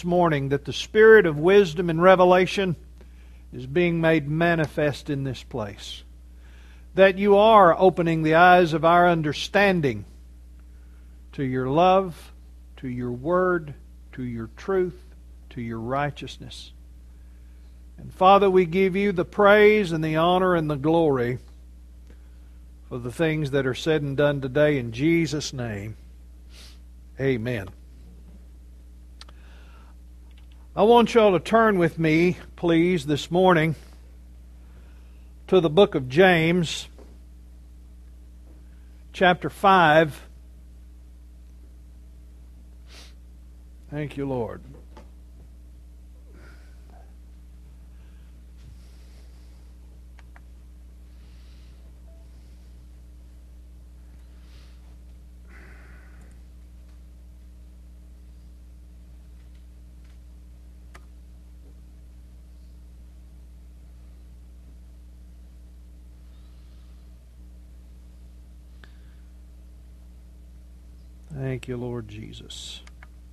morning that the spirit of wisdom and revelation is being made manifest in this place. That you are opening the eyes of our understanding to your love, to your word, to your truth, to your righteousness. And Father, we give you the praise and the honor and the glory for the things that are said and done today in Jesus' name. Amen. I want y'all to turn with me, please, this morning to the book of James, chapter 5. Thank you, Lord. Thank you, Lord Jesus.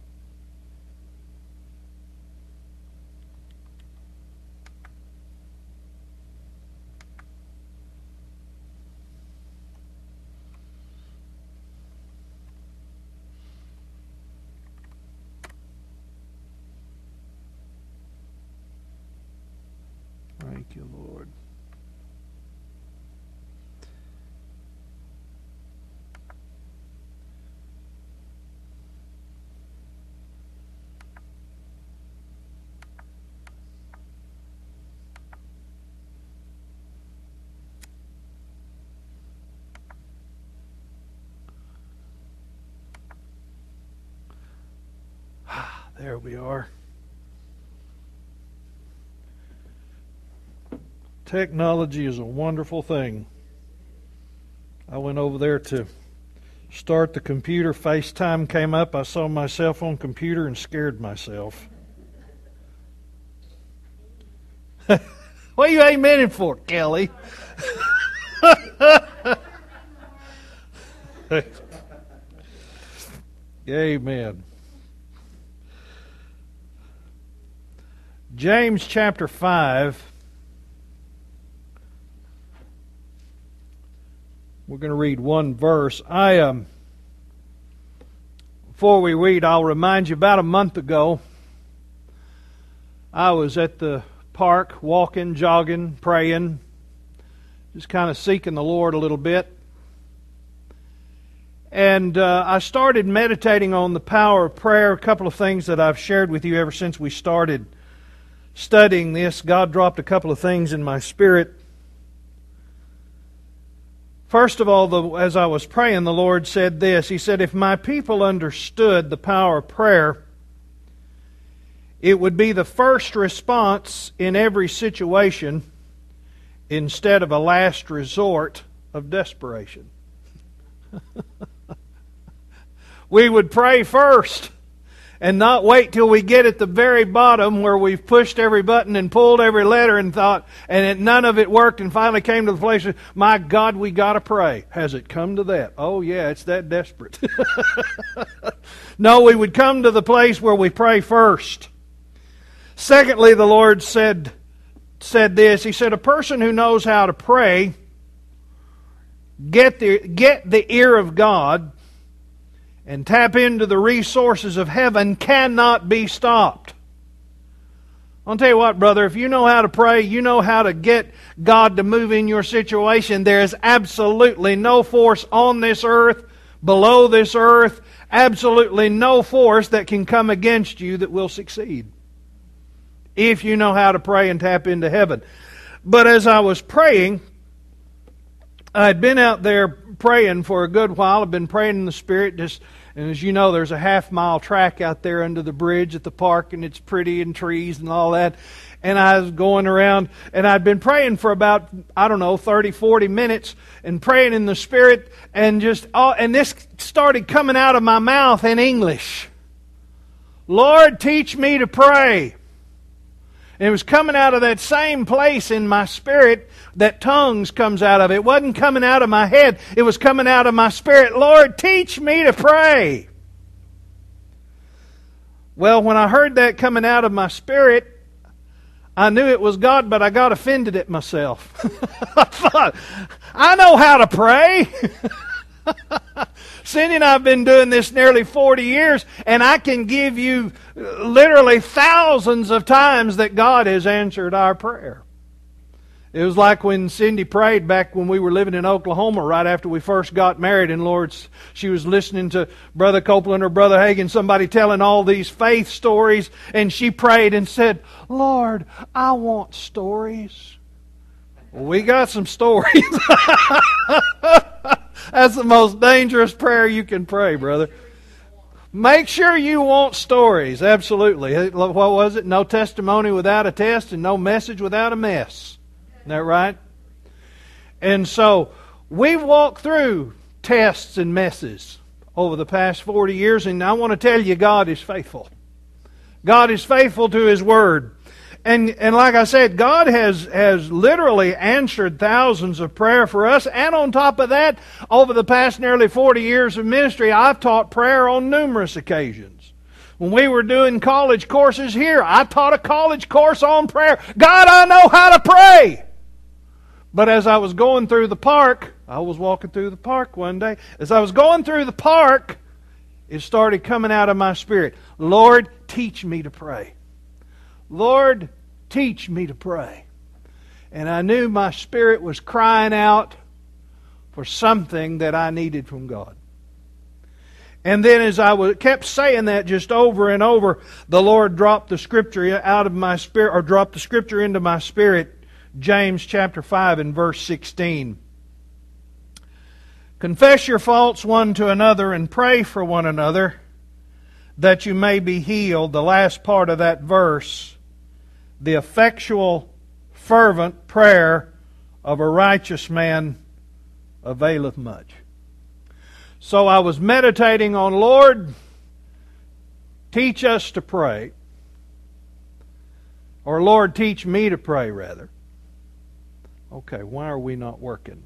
Thank you, Lord. There we are. Technology is a wonderful thing. I went over there to start the computer. FaceTime came up. I saw myself on computer and scared myself. What are you amening for, Kelly? Amen. James chapter 5. We're going to read one verse. Before we read, I'll remind you, about a month ago, I was at the park, walking, jogging, praying, just kind of seeking the Lord a little bit. And I started meditating on the power of prayer, a couple of things that I've shared with you ever since we started studying this. God dropped a couple of things in my spirit. First of all, as I was praying, the Lord said this. He said, if my people understood the power of prayer, it would be the first response in every situation instead of a last resort of desperation. We would pray first and not wait till we get at the very bottom where we've pushed every button and pulled every letter and thought, and none of it worked, and finally came to the place of, my God, we got to pray. Has it come to that? Oh yeah, it's that desperate. No, we would come to the place where we pray first. Secondly, the Lord said this. He said, a person who knows how to pray, get the ear of God, and tap into the resources of heaven, cannot be stopped. I'll tell you what, brother, if you know how to pray, you know how to get God to move in your situation, there is absolutely no force on this earth, below this earth, absolutely no force that can come against you that will succeed. If you know how to pray and tap into heaven. But as I was praying, I'd been out there praying for a good while. I've been praying in the Spirit. And as you know, there's a half-mile track out there under the bridge at the park, and it's pretty and trees and all that. And I was going around, and I'd been praying for about, 30, 40 minutes, and praying in the Spirit, and this started coming out of my mouth in English. Lord, teach me to pray. And it was coming out of that same place in my spirit that tongues comes out of. It wasn't coming out of my head. It was coming out of my spirit. Lord, teach me to pray. Well, when I heard that coming out of my spirit, I knew it was God, but I got offended at myself. I thought, I know how to pray. Cindy and I have been doing this nearly 40 years, and I can give you literally thousands of times that God has answered our prayer. It was like when Cindy prayed back when we were living in Oklahoma right after we first got married, and Lord, she was listening to Brother Copeland or Brother Hagin, somebody telling all these faith stories, and she prayed and said, Lord, I want stories. Well, we got some stories. That's the most dangerous prayer you can pray, brother. Make sure you want stories, absolutely. What was it? No testimony without a test and no message without a mess. Isn't that right? And so, we've walked through tests and messes over the past 40 years, and I want to tell you, God is faithful. God is faithful to His Word. And like I said, God has literally answered thousands of prayer for us. And on top of that, over the past nearly 40 years of ministry, I've taught prayer on numerous occasions. When we were doing college courses here, I taught a college course on prayer. God, I know how to pray! But as I was going through the park, I was walking through the park one day. As I was going through the park, it started coming out of my spirit. Lord, teach me to pray. Lord, teach me to pray. And I knew my spirit was crying out for something that I needed from God. And then as I kept saying that just over and over, the Lord dropped the scripture out of my spirit, or dropped the scripture into my spirit. James chapter 5 and verse 16. Confess your faults one to another and pray for one another that you may be healed. The last part of that verse, the effectual, fervent prayer of a righteous man availeth much. So I was meditating on, Lord, teach us to pray. Or Lord, teach me to pray, rather. Okay, why are we not working?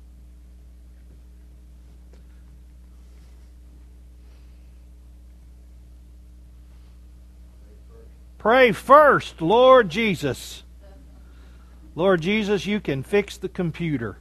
Pray first, Lord Jesus. Lord Jesus, you can fix the computer.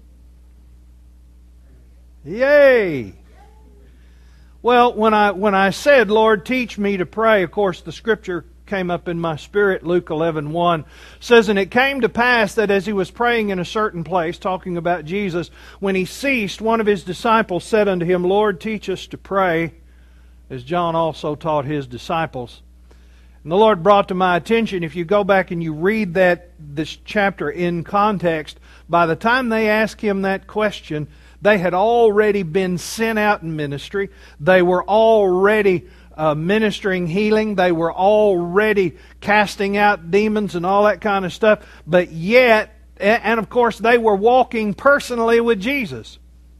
Yay! Well, when I said, Lord, teach me to pray, of course, the scripture came up in my spirit. Luke 11:1 says, and it came to pass that as he was praying in a certain place, talking about Jesus, when he ceased, one of his disciples said unto him, Lord, teach us to pray, as John also taught his disciples. And the Lord brought to my attention, if you go back and you read this chapter in context, by the time they asked him that question, they had already been sent out in ministry. They were already ministering healing. They were already casting out demons and all that kind of stuff. But yet, and of course, they were walking personally with Jesus.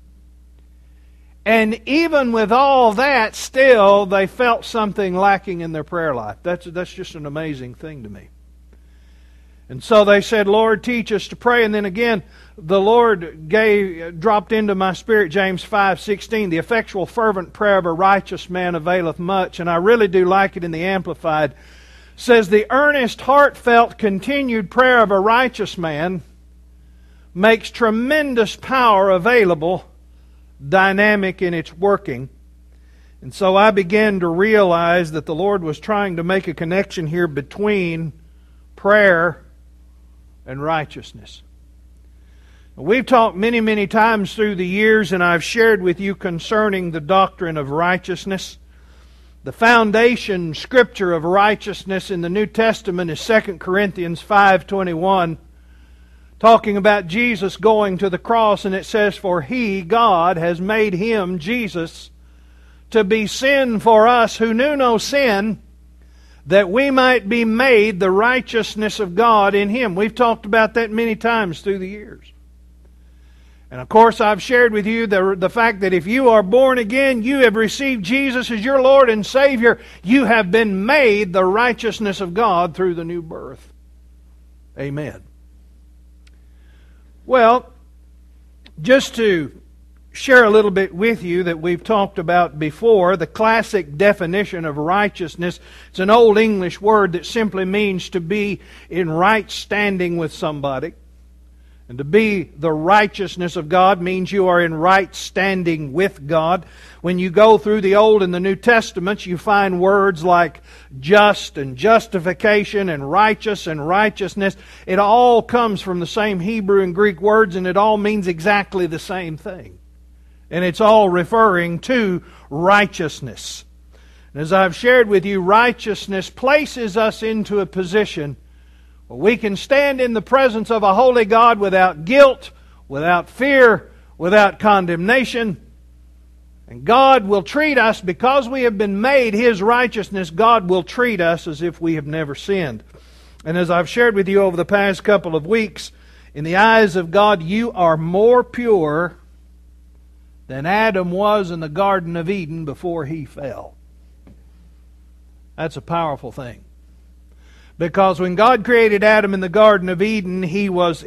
And even with all that, still, they felt something lacking in their prayer life. That's just an amazing thing to me. And so they said, Lord, teach us to pray. And then again, the Lord dropped into my spirit James 5:16, the effectual fervent prayer of a righteous man availeth much. And I really do like it in the Amplified. It says, the earnest, heartfelt, continued prayer of a righteous man makes tremendous power available, dynamic in its working. And so I began to realize that the Lord was trying to make a connection here between prayer and righteousness. We've talked many, many times through the years, and I've shared with you concerning the doctrine of righteousness. The foundation scripture of righteousness in the New Testament is 2 Corinthians 5:21, talking about Jesus going to the cross, and it says, for He, God, has made Him, Jesus, to be sin for us who knew no sin, that we might be made the righteousness of God in Him. We've talked about that many times through the years. And of course, I've shared with you the fact that if you are born again, you have received Jesus as your Lord and Savior, you have been made the righteousness of God through the new birth. Amen. Well, just to share a little bit with you that we've talked about before. The classic definition of righteousness, it's an old English word that simply means to be in right standing with somebody. And to be the righteousness of God means you are in right standing with God. When you go through the Old and the New Testaments, you find words like just and justification and righteous and righteousness. It all comes from the same Hebrew and Greek words, and it all means exactly the same thing. And it's all referring to righteousness. And as I've shared with you, righteousness places us into a position where we can stand in the presence of a holy God without guilt, without fear, without condemnation. And God will treat us, because we have been made His righteousness, God will treat us as if we have never sinned. And as I've shared with you over the past couple of weeks, in the eyes of God, you are more pure than Adam was in the Garden of Eden before he fell. That's a powerful thing. Because when God created Adam in the Garden of Eden, he was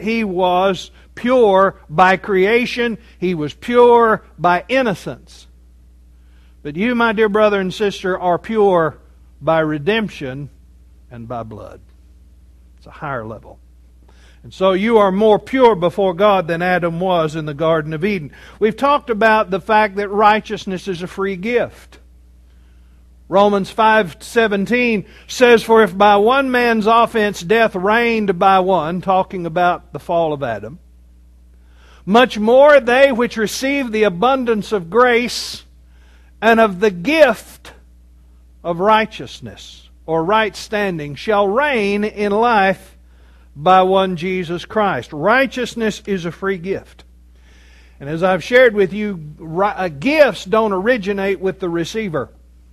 pure by creation. He was pure by innocence. But you, my dear brother and sister, are pure by redemption and by blood. It's a higher level. And so you are more pure before God than Adam was in the Garden of Eden. We've talked about the fact that righteousness is a free gift. Romans 5:17 says, "For if by one man's offense death reigned by one," talking about the fall of Adam, "much more they which receive the abundance of grace and of the gift of righteousness," or right standing, "shall reign in life by one Jesus Christ." Righteousness is a free gift. And as I've shared with you, gifts don't originate with the receiver.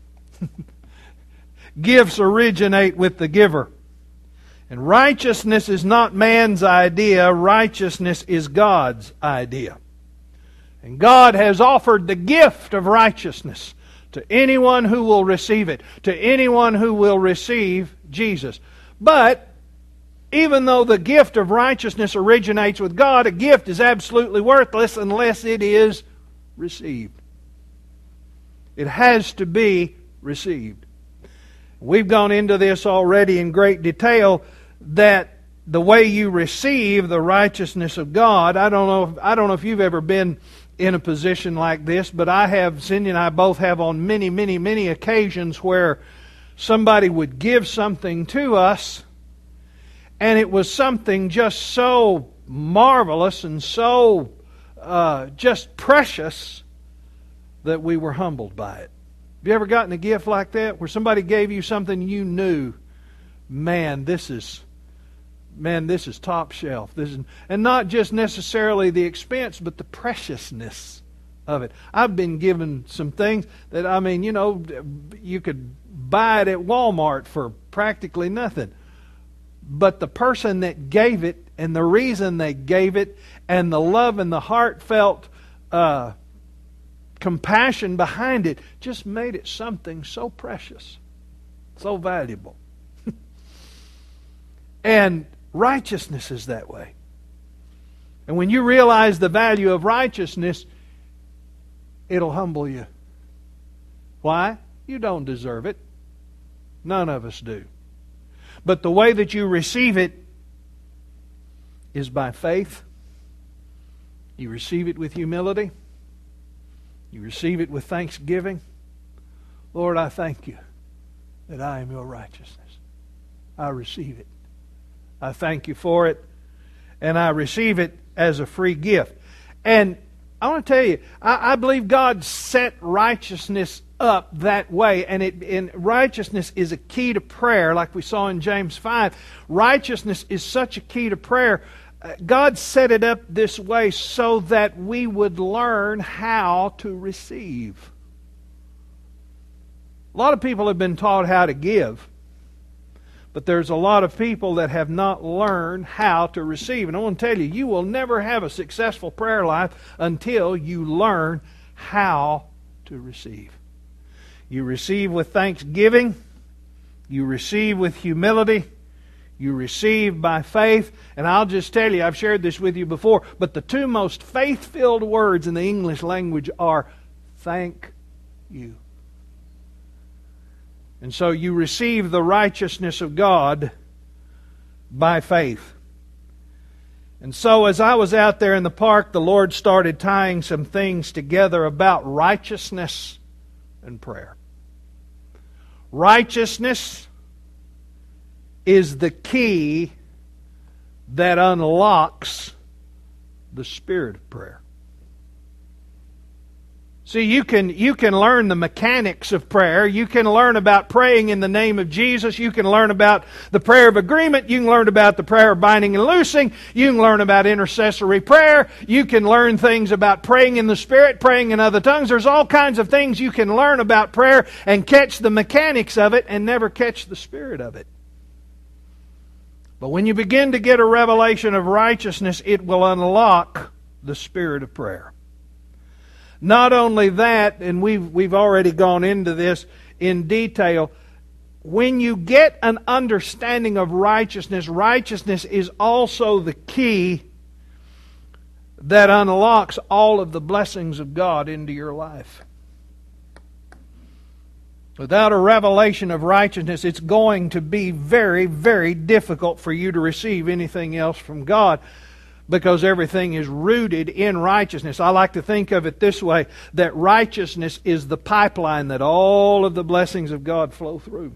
Gifts originate with the giver. And righteousness is not man's idea. Righteousness is God's idea. And God has offered the gift of righteousness to anyone who will receive it, to anyone who will receive Jesus. But even though the gift of righteousness originates with God, a gift is absolutely worthless unless it is received. It has to be received. We've gone into this already in great detail, that the way you receive the righteousness of God, I don't know if you've ever been in a position like this, but I have. Cindy and I both have on many, many, many occasions where somebody would give something to us, and it was something just so marvelous and so just precious that we were humbled by it. Have you ever gotten a gift like that, where somebody gave you something you knew, man, this is top shelf. And not just necessarily the expense, but the preciousness of it. I've been given some things that, you could buy it at Walmart for practically nothing. But the person that gave it, and the reason they gave it, and the love and the heartfelt compassion behind it, just made it something so precious, so valuable. And righteousness is that way. And when you realize the value of righteousness, it'll humble you. Why? You don't deserve it. None of us do. But the way that you receive it is by faith. You receive it with humility. You receive it with thanksgiving. Lord, I thank you that I am your righteousness. I receive it. I thank you for it, and I receive it as a free gift. And I want to tell you, I believe God set righteousness up that way, and righteousness is a key to prayer, like we saw in James 5. Righteousness is such a key to prayer. God set it up this way so that we would learn how to receive. A lot of people have been taught how to give, but there's a lot of people that have not learned how to receive. And I want to tell you, you will never have a successful prayer life until you learn how to receive. You receive with thanksgiving. You receive with humility. You receive by faith. And I'll just tell you, I've shared this with you before, but the two most faith-filled words in the English language are thank you. And so you receive the righteousness of God by faith. And so as I was out there in the park, the Lord started tying some things together about righteousness and prayer. Righteousness is the key that unlocks the spirit of prayer. See, you can learn the mechanics of prayer. You can learn about praying in the name of Jesus. You can learn about the prayer of agreement. You can learn about the prayer of binding and loosing. You can learn about intercessory prayer. You can learn things about praying in the Spirit, praying in other tongues. There's all kinds of things you can learn about prayer and catch the mechanics of it and never catch the spirit of it. But when you begin to get a revelation of righteousness, it will unlock the spirit of prayer. Not only that, and we've already gone into this in detail, when you get an understanding of righteousness, righteousness is also the key that unlocks all of the blessings of God into your life. Without a revelation of righteousness, it's going to be very, very difficult for you to receive anything else from God, because everything is rooted in righteousness. I like to think of it this way, that righteousness is the pipeline that all of the blessings of God flow through.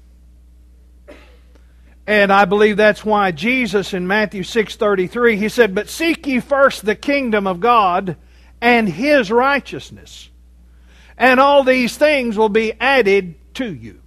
And I believe that's why Jesus in Matthew 6:33, He said, "But seek ye first the kingdom of God and His righteousness, and all these things will be added to you."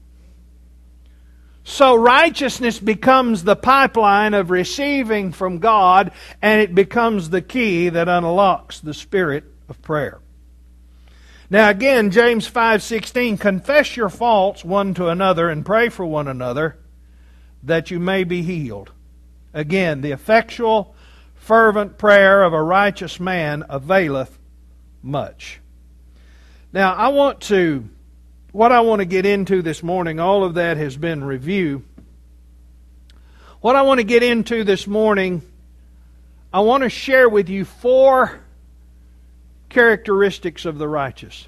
So righteousness becomes the pipeline of receiving from God, and it becomes the key that unlocks the spirit of prayer. Now again, James 5:16, "Confess your faults one to another and pray for one another, that you may be healed." Again, the effectual, fervent prayer of a righteous man availeth much. Now what I want to get into this morning, all of that has been review. What I want to get into this morning, I want to share with you 4 characteristics of the righteous.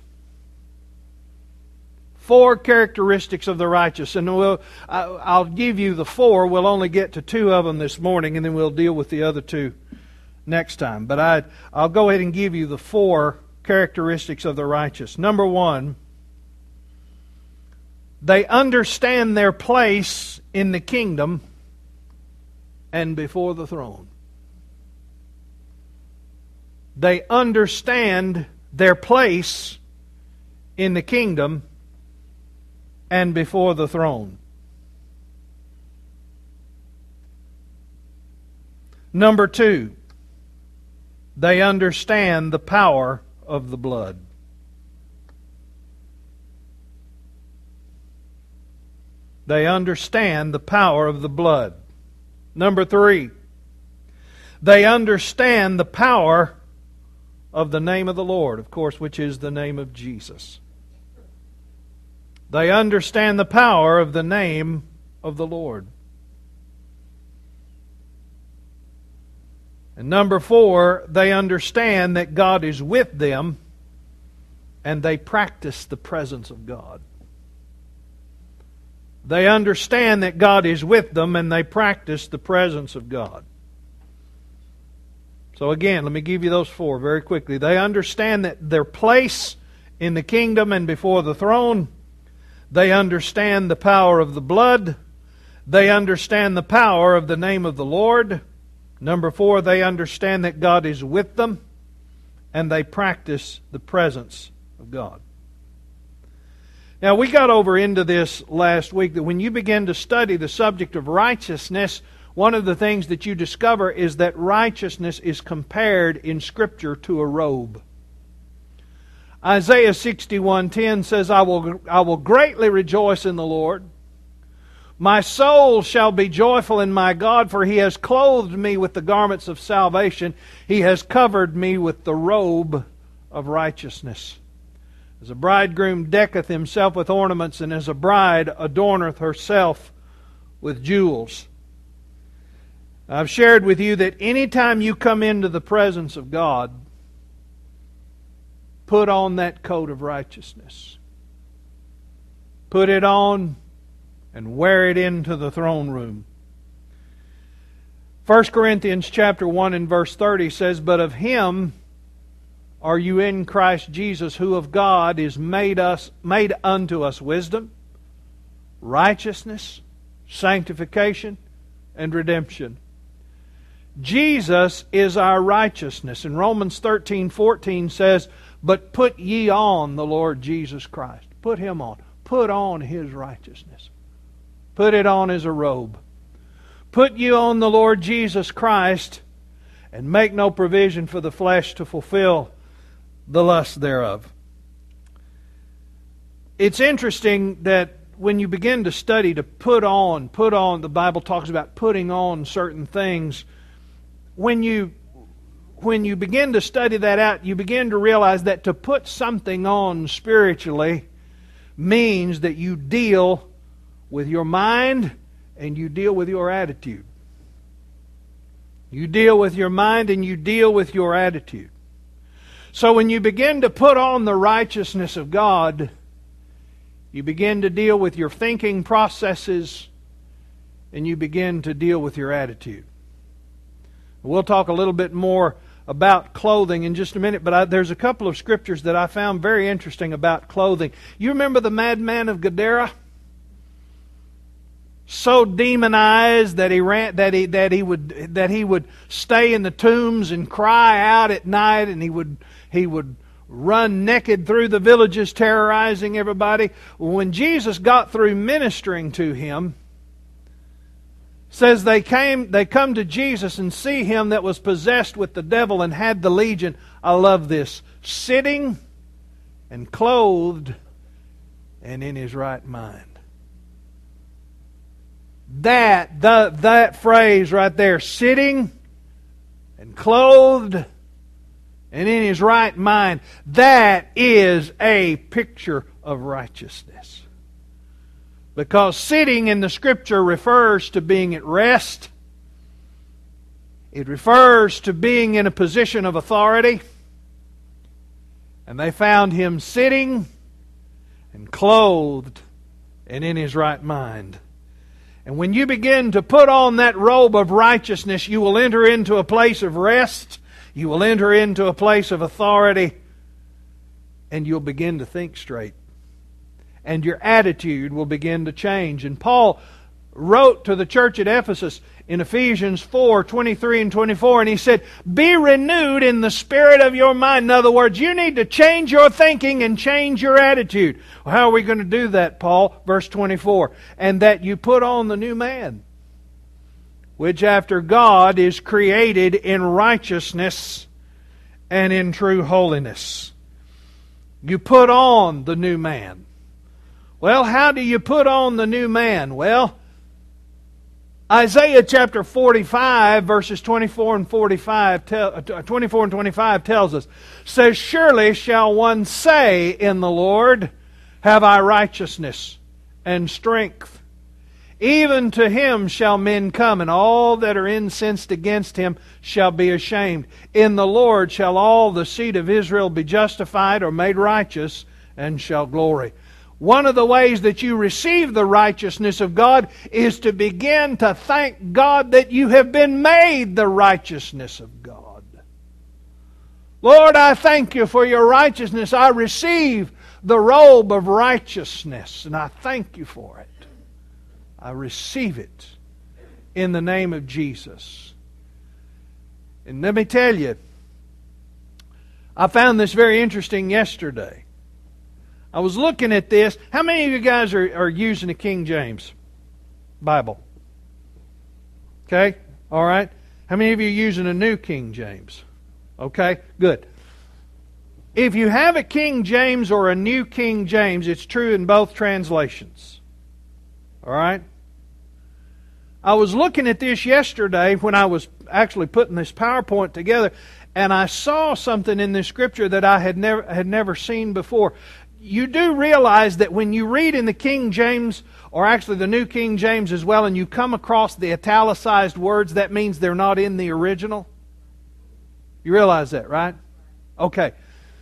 4 characteristics of the righteous. And I'll give you the 4. We'll only get to 2 of them this morning, and then we'll deal with the other 2 next time. But I'll go ahead and give you the 4 characteristics of the righteous. Number 1, they understand their place in the kingdom and before the throne. They understand their place in the kingdom and before the throne. Number 2, they understand the power of the blood. They understand the power of the blood. Number 3, they understand the power of the name of the Lord, of course, which is the name of Jesus. They understand the power of the name of the Lord. And number 4, they understand that God is with them, and they practice the presence of God. They understand that God is with them, and they practice the presence of God. So again, let me give you those 4 very quickly. They understand that their place in the kingdom and before the throne. They understand the power of the blood. They understand the power of the name of the Lord. Number 4, they understand that God is with them, and they practice the presence of God. Now, we got over into this last week, that when you begin to study the subject of righteousness, one of the things that you discover is that righteousness is compared in Scripture to a robe. Isaiah 61:10 says, I will greatly rejoice in the Lord. My soul shall be joyful in my God, for He has clothed me with the garments of salvation. He has covered me with the robe of righteousness. As a bridegroom decketh himself with ornaments, and as a bride adorneth herself with jewels. I've shared with you that anytime you come into the presence of God, put on that coat of righteousness. Put it on and wear it into the throne room. 1 Corinthians chapter 1 and verse 30 says, "But of Him are you in Christ Jesus, who of God is made unto us wisdom, righteousness, sanctification, and redemption." Jesus is our righteousness. And Romans 13:14 says, "But put ye on the Lord Jesus Christ." Put Him on. Put on His righteousness. Put it on as a robe. Put you on the Lord Jesus Christ, and make no provision for the flesh to fulfill the lust thereof. It's interesting that when you begin to study to put on, the Bible talks about putting on certain things. When you begin to study that out, you begin to realize that to put something on spiritually means that you deal with your mind and you deal with your attitude. You deal with your mind and you deal with your attitude. So when you begin to put on the righteousness of God, you begin to deal with your thinking processes and you begin to deal with your attitude. We'll talk a little bit more about clothing in just a minute, but there's a couple of scriptures that I found very interesting about clothing. You remember the madman of Gadara? So demonized that he would stay in the tombs and cry out at night, and he would run naked through the villages terrorizing everybody. When Jesus got through ministering to him, says they come to Jesus and see him that was possessed with the devil and had the legion. I love this. Sitting and clothed and in his right mind. That phrase right there, sitting and clothed and in his right mind, that is a picture of righteousness. Because sitting in the Scripture refers to being at rest. It refers to being in a position of authority. And they found him sitting and clothed and in his right mind. And when you begin to put on that robe of righteousness, you will enter into a place of rest. You will enter into a place of authority. And you'll begin to think straight. And your attitude will begin to change. And Paul wrote to the church at Ephesus in Ephesians 4:23 and 24, and he said, "Be renewed in the spirit of your mind." In other words, you need to change your thinking and change your attitude. Well, how are we going to do that, Paul? Verse 24, "And that you put on the new man, which after God is created in righteousness and in true holiness." You put on the new man. Well, how do you put on the new man? Well, Isaiah chapter 45, verses 24 and 25 tells us, says, "Surely shall one say in the Lord, have I righteousness and strength. Even to him shall men come, and all that are incensed against him shall be ashamed. In the Lord shall all the seed of Israel be justified or made righteous, and shall glory." One of the ways that you receive the righteousness of God is to begin to thank God that you have been made the righteousness of God. Lord, I thank you for your righteousness. I receive the robe of righteousness, and I thank you for it. I receive it in the name of Jesus. And let me tell you, I found this very interesting yesterday. I was looking at this. How many of you guys are using a King James Bible? Okay? All right. How many of you are using a New King James? Okay? Good. If you have a King James or a New King James, it's true in both translations. All right? I was looking at this yesterday when I was actually putting this PowerPoint together, and I saw something in this Scripture that I had never seen before. you do realize that when you read in the King James, or actually the New King James as well, and you come across the italicized words, that means they're not in the original? You realize that, right? Okay.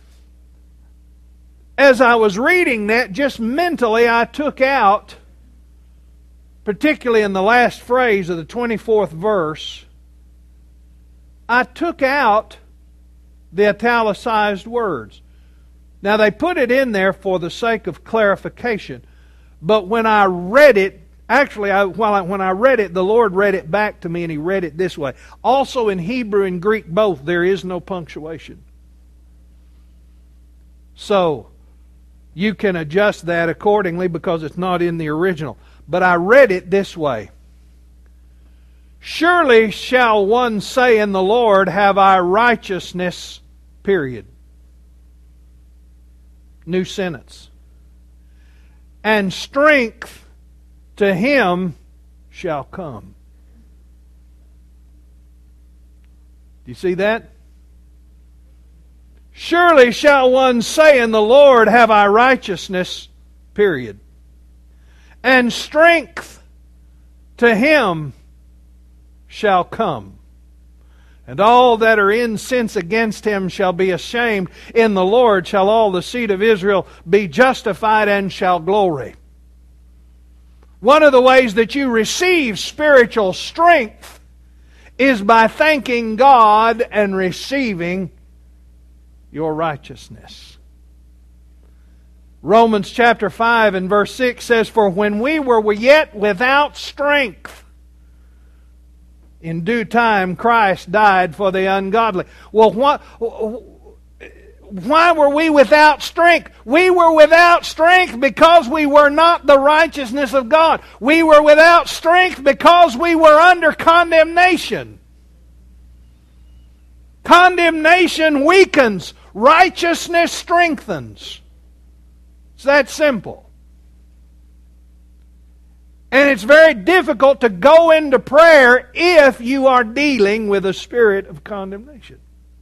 As I was reading that, just mentally I took out, particularly in the last phrase of the 24th verse, I took out the italicized words. Now they put it in there for the sake of clarification, but when I read it, actually when I read it, the Lord read it back to me and He read it this way. Also in Hebrew and Greek both, there is no punctuation. So, you can adjust that accordingly because it's not in the original. But I read it this way. Surely shall one say in the Lord, have I righteousness, period. New sentence. And strength to him shall come. Do you see that? Surely shall one say in the Lord, have I righteousness, period. And strength to him shall come. And all that are incensed against him shall be ashamed. In the Lord shall all the seed of Israel be justified and shall glory. One of the ways that you receive spiritual strength is by thanking God and receiving your righteousness. Romans chapter 5 and verse 6 says, for when we were yet without strength, in due time Christ died for the ungodly. Well, why were we without strength? We were without strength because we were not the righteousness of God. We were without strength because we were under condemnation. Condemnation weakens. Righteousness strengthens. It's that simple. And it's very difficult to go into prayer if you are dealing with a spirit of condemnation.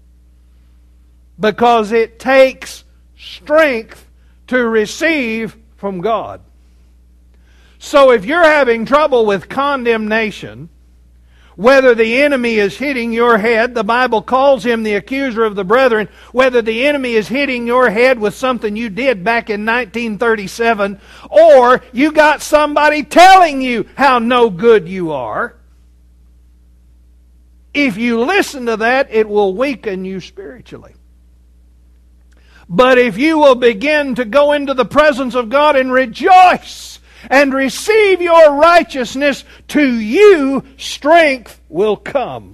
Because it takes strength to receive from God. So if you're having trouble with condemnation, whether the enemy is hitting your head, the Bible calls him the accuser of the brethren, whether the enemy is hitting your head with something you did back in 1937, or you got somebody telling you how no good you are, if you listen to that, it will weaken you spiritually. But if you will begin to go into the presence of God and rejoice and receive your righteousness, to you strength will come.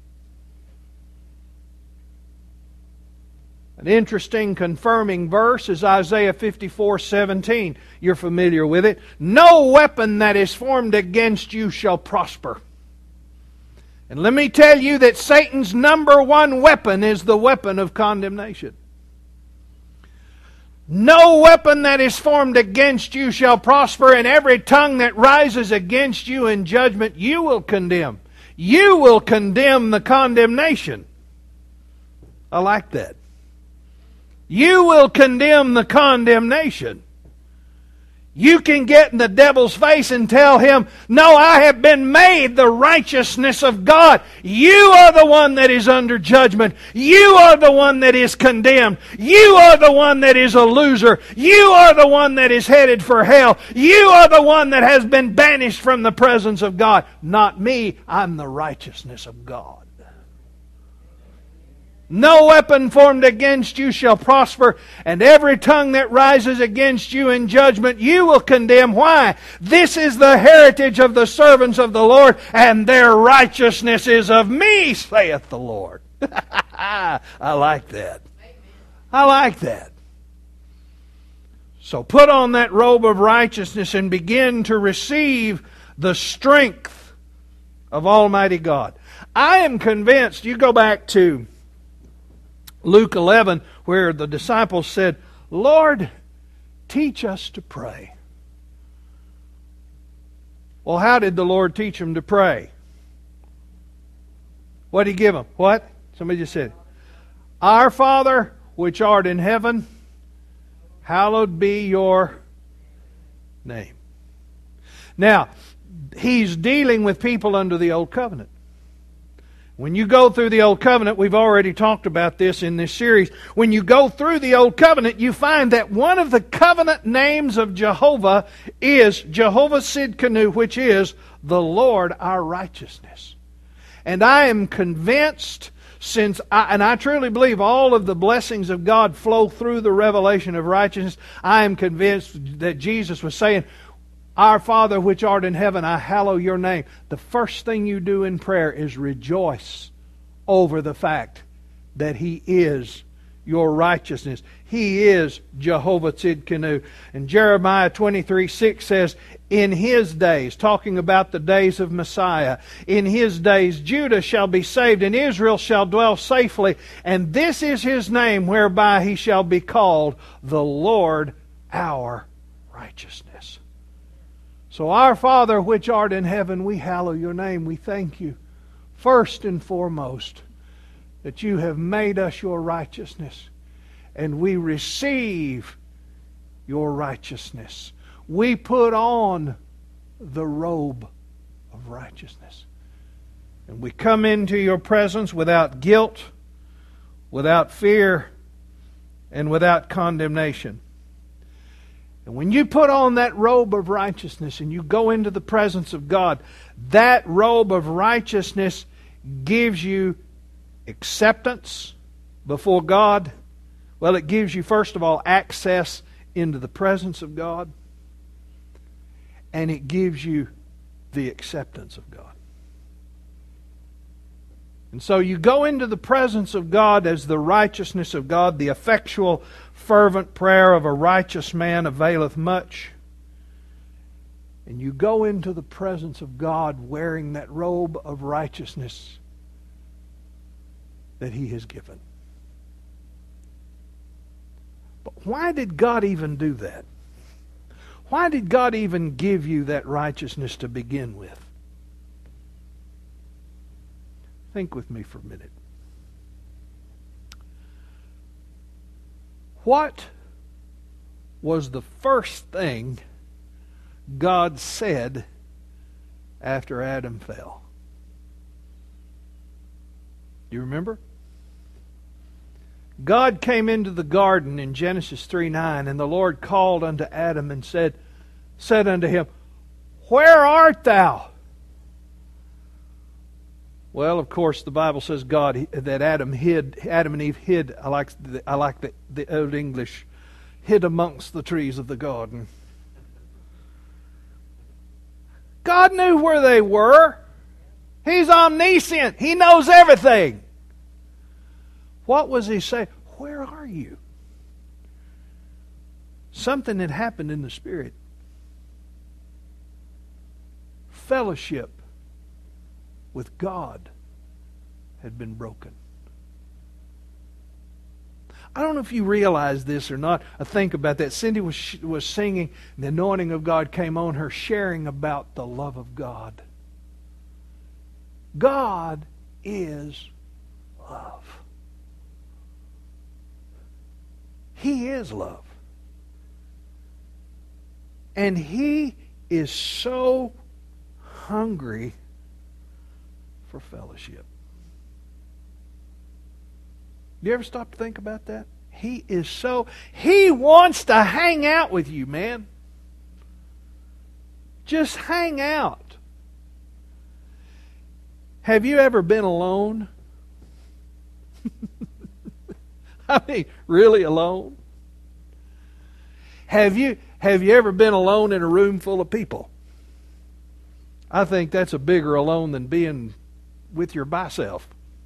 An interesting confirming verse is Isaiah 54:17. You're familiar with it. No weapon that is formed against you shall prosper. And let me tell you that Satan's number one weapon is the weapon of condemnation. No weapon that is formed against you shall prosper, and every tongue that rises against you in judgment you will condemn. You will condemn the condemnation. I like that. You will condemn the condemnation. You can get in the devil's face and tell him, no, I have been made the righteousness of God. You are the one that is under judgment. You are the one that is condemned. You are the one that is a loser. You are the one that is headed for hell. You are the one that has been banished from the presence of God. Not me. I'm the righteousness of God. No weapon formed against you shall prosper, and every tongue that rises against you in judgment you will condemn. Why? This is the heritage of the servants of the Lord, and their righteousness is of me, saith the Lord. I like that. I like that. So put on that robe of righteousness and begin to receive the strength of Almighty God. I am convinced, you go back to Luke 11, where the disciples said, Lord, teach us to pray. Well, how did the Lord teach them to pray? What did He give them? What? Somebody just said, Our Father, which art in heaven, Hallowed be your name. Now, He's dealing with people under the Old Covenant. When you go through the Old Covenant, we've already talked about this in this series. When you go through the Old Covenant, you find that one of the covenant names of Jehovah is Jehovah Sidkenu, which is the Lord our righteousness. And I am convinced, I truly believe all of the blessings of God flow through the revelation of righteousness, I am convinced that Jesus was saying, Our Father which art in heaven, I hallow your name. The first thing you do in prayer is rejoice over the fact that He is your righteousness. He is Jehovah Tzidkenu. And Jeremiah 23:6 says, in His days, talking about the days of Messiah, in His days Judah shall be saved and Israel shall dwell safely. And this is His name whereby He shall be called the Lord our righteousness. So our Father which art in heaven, we hallow your name. We thank you first and foremost that you have made us your righteousness. And we receive your righteousness. We put on the robe of righteousness. And we come into your presence without guilt, without fear, and without condemnation. And when you put on that robe of righteousness and you go into the presence of God, that robe of righteousness gives you acceptance before God. Well, it gives you, first of all, access into the presence of God. And it gives you the acceptance of God. And so you go into the presence of God as the righteousness of God. The effectual, fervent prayer of a righteous man availeth much. And you go into the presence of God wearing that robe of righteousness that He has given. But why did God even do that? Why did God even give you that righteousness to begin with? Think with me for a minute. What was the first thing God said after Adam fell? Do you remember? God came into the garden in Genesis 3:9, and the Lord called unto Adam and said unto him, Where art thou? Well, of course, the Bible says that Adam and Eve hid. I like the Old English, hid amongst the trees of the garden. God knew where they were. He's omniscient. He knows everything. What was He saying? Where are you? Something had happened in the Spirit. Fellowship with God had been broken. I don't know if you realize this or not. I think about that. Cindy was singing. The anointing of God came on her, sharing about the love of God. God is love. He is love. And He is so hungry for fellowship. Do you ever stop to think about that? He wants to hang out with you, man. Just hang out. Have you ever been alone? I mean, really alone? Have you ever been alone in a room full of people? I think that's a bigger alone than being with your by self.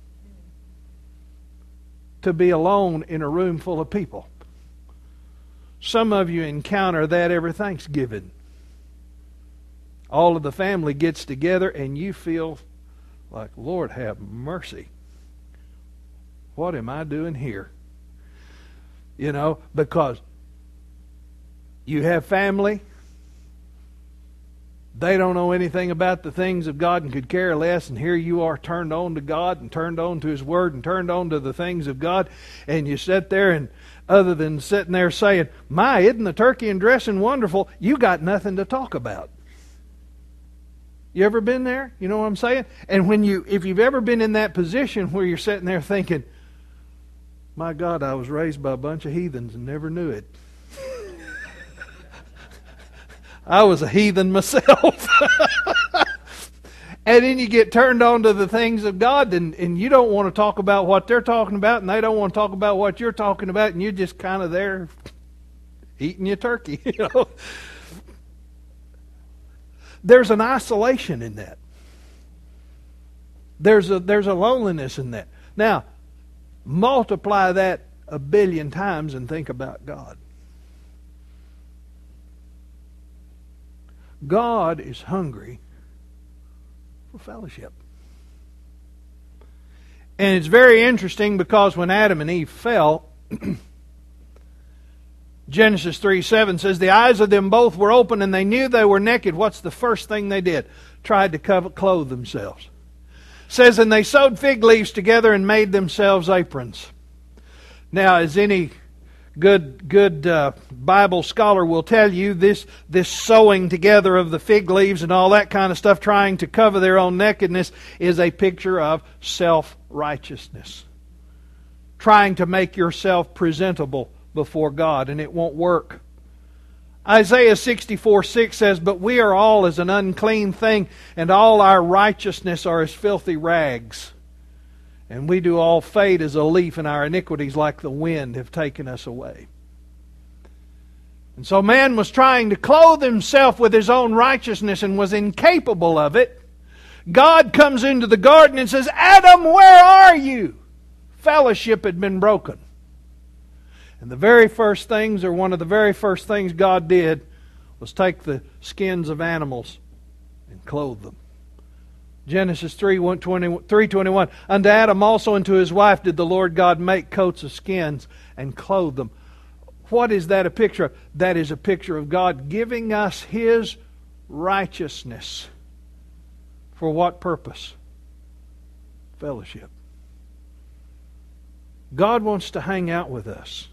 To be alone in a room full of people. Some of you encounter that every Thanksgiving. All of the family gets together and you feel like, Lord have mercy. What am I doing here? You know, because you have family They don't know anything about the things of God and could care less, and here you are turned on to God and turned on to His Word and turned on to the things of God, and you sit there and other than sitting there saying, "My, isn't the turkey and dressing wonderful?" you got nothing to talk about. You ever been there? You know what I'm saying? And if you've ever been in that position where you're sitting there thinking, "My God, I was raised by a bunch of heathens and never knew it." I was a heathen myself. And then you get turned on to the things of God, and you don't want to talk about what they're talking about, and they don't want to talk about what you're talking about, and you're just kind of there eating your turkey. You know, there's an isolation in that. There's a loneliness in that. Now, multiply that 1 billion times and think about God. God is hungry for fellowship. And it's very interesting because when Adam and Eve fell, Genesis 3:7 says, the eyes of them both were open and they knew they were naked. What's the first thing they did? Tried to clothe themselves. It says, and they sewed fig leaves together and made themselves aprons. Now, as any good Bible scholar will tell you, this sewing together of the fig leaves and all that kind of stuff, trying to cover their own nakedness, is a picture of self-righteousness. Trying to make yourself presentable before God, and it won't work. Isaiah 64:6 says, but we are all as an unclean thing, and all our righteousness are as filthy rags. And we do all fade as a leaf, and our iniquities like the wind have taken us away. And so man was trying to clothe himself with his own righteousness and was incapable of it. God comes into the garden and says, Adam, where are you? Fellowship had been broken. And the very first things, or one of the very first things God did, was take the skins of animals and clothe them. Genesis 3:21. Unto Adam also and to his wife did the Lord God make coats of skins and clothe them. What is that a picture of? That is a picture of God giving us His righteousness. For what purpose? Fellowship. God wants to hang out with us.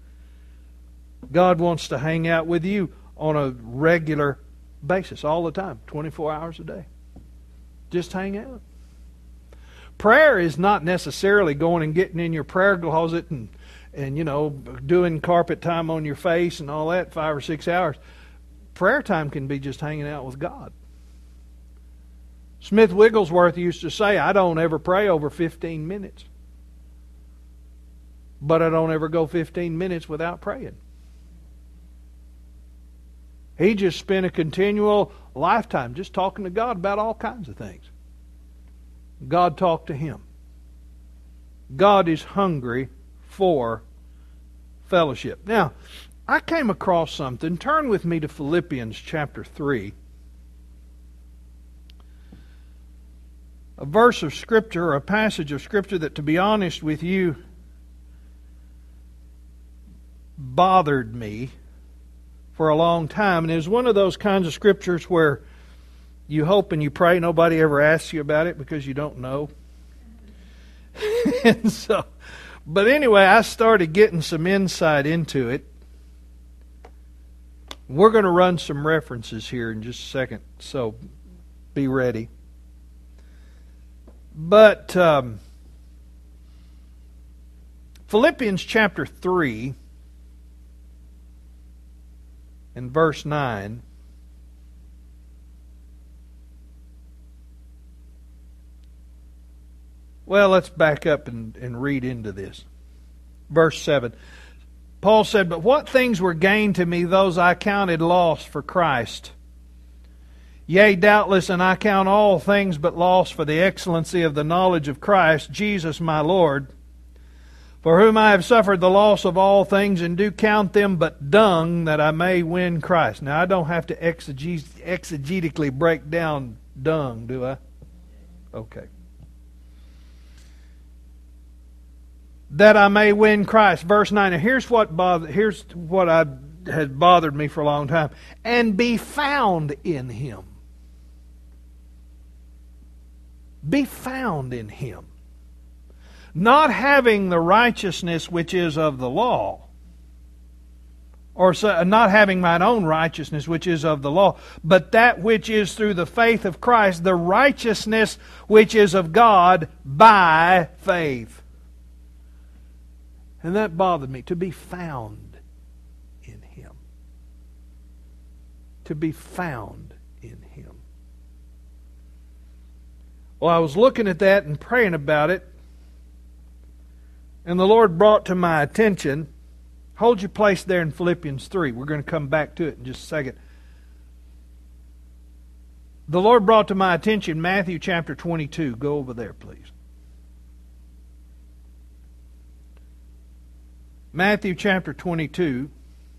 God wants to hang out with you on a regular basis, all the time, 24 hours a day. Just hang out. Prayer is not necessarily going and getting in your prayer closet and doing carpet time on your face and all that 5 or 6 hours. Prayer time can be just hanging out with God. Smith Wigglesworth used to say, I don't ever pray over 15 minutes. But I don't ever go 15 minutes without praying. He just spent a continual lifetime just talking to God about all kinds of things. God talked to him. God is hungry for fellowship. Now, I came across something. Turn with me to Philippians chapter 3. A verse of Scripture, or a passage of Scripture that, to be honest with you, bothered me for a long time. And it was one of those kinds of scriptures where you hope and you pray nobody ever asks you about it because you don't know. But anyway, I started getting some insight into it. We're going to run some references here in just a second, so be ready. But Philippians chapter 3 and verse 9. Well, let's back up and read into this. Verse 7. Paul said, but what things were gained to me, those I counted loss for Christ. Yea, doubtless, and I count all things but loss for the excellency of the knowledge of Christ, Jesus my Lord, for whom I have suffered the loss of all things, and do count them but dung, that I may win Christ. Now, I don't have to exegetically break down dung, do I? Okay. That I may win Christ. Verse 9. Now, here's what had bothered me for a long time. And be found in Him. Be found in Him. Not having the righteousness which is of the law, or not having mine own righteousness which is of the law, but that which is through the faith of Christ, the righteousness which is of God by faith. And that bothered me, to be found in Him. To be found in Him. Well, I was looking at that and praying about it, and the Lord brought to my attention, hold your place there in Philippians 3. We're going to come back to it in just a second. The Lord brought to my attention Matthew chapter 22. Go over there, please. Matthew chapter 22.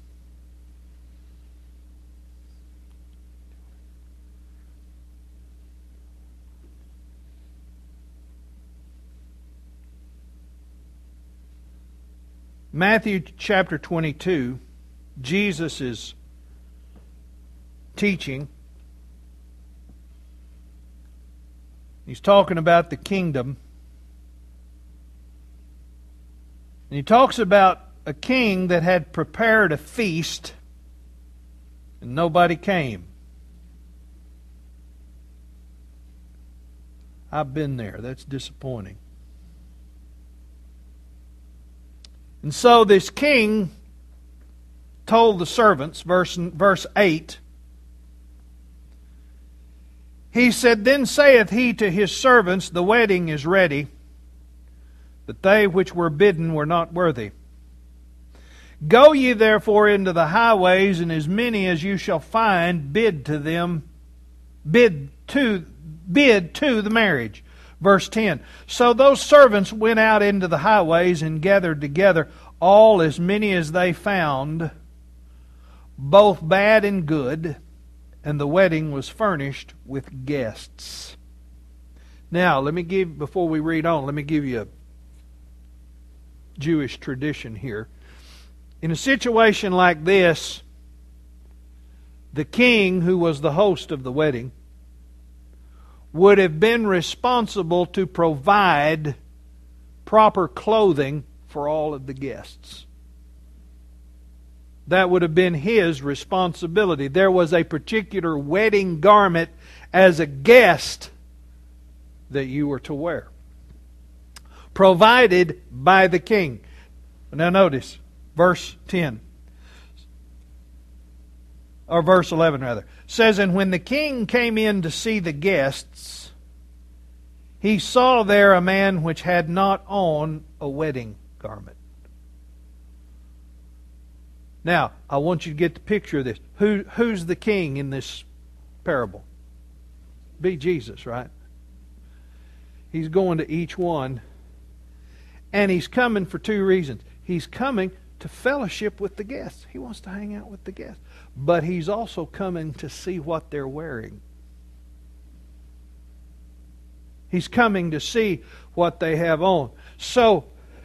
Matthew chapter 22, Jesus is teaching. He's talking about the kingdom. And he talks about a king that had prepared a feast and nobody came. I've been there. That's disappointing. And so this king told the servants, verse 8, he said, Then saith he to his servants, The wedding is ready, but they which were bidden were not worthy. Go ye therefore into the highways, and as many as you shall find, bid to the marriage. Verse 10, So those servants went out into the highways and gathered together all as many as they found, both bad and good, and the wedding was furnished with guests. Now, before we read on, let me give you a Jewish tradition here. In a situation like this, the king, who was the host of the wedding, would have been responsible to provide proper clothing for all of the guests. That would have been his responsibility. There was a particular wedding garment as a guest that you were to wear, provided by the king. Now notice, verse 10. Or verse 11 rather, says, And when the king came in to see the guests, he saw there a man which had not on a wedding garment. Now, I want you to get the picture of this. Who's the king in this parable? Be Jesus, right? He's going to each one, and he's coming for two reasons. He's coming to fellowship with the guests. He wants to hang out with the guests. But he's also coming to see what they're wearing. He's coming to see what they have on. So,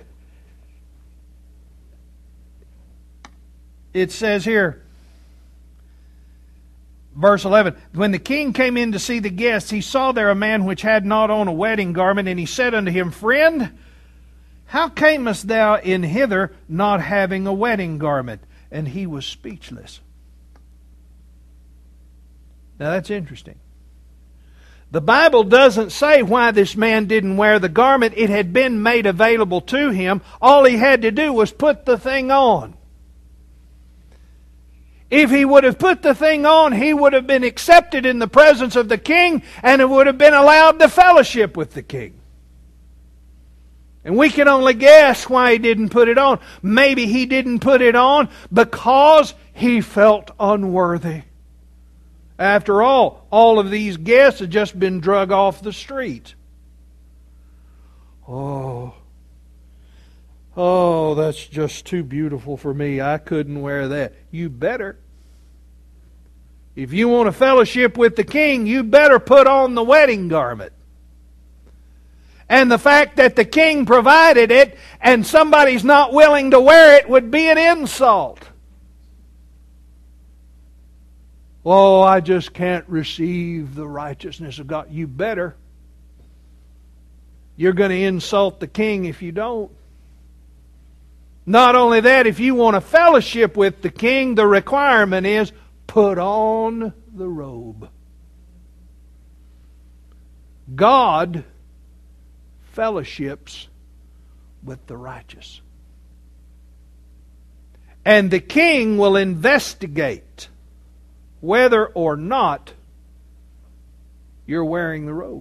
it says here, verse 11, When the king came in to see the guests, he saw there a man which had not on a wedding garment, and he said unto him, Friend, how camest thou in hither not having a wedding garment? And he was speechless. Now that's interesting. The Bible doesn't say why this man didn't wear the garment. It had been made available to him. All he had to do was put the thing on. If he would have put the thing on, he would have been accepted in the presence of the king, and it would have been allowed to fellowship with the king. And we can only guess why he didn't put it on. Maybe he didn't put it on because he felt unworthy. After all of these guests had just been drug off the street. Oh, that's just too beautiful for me. I couldn't wear that. You better. If you want to fellowship with the king, you better put on the wedding garment. And the fact that the king provided it and somebody's not willing to wear it would be an insult. Oh, I just can't receive the righteousness of God. You better. You're going to insult the king if you don't. Not only that, if you want to fellowship with the king, the requirement is put on the robe. God fellowships with the righteous. And the king will investigate whether or not you're wearing the robe.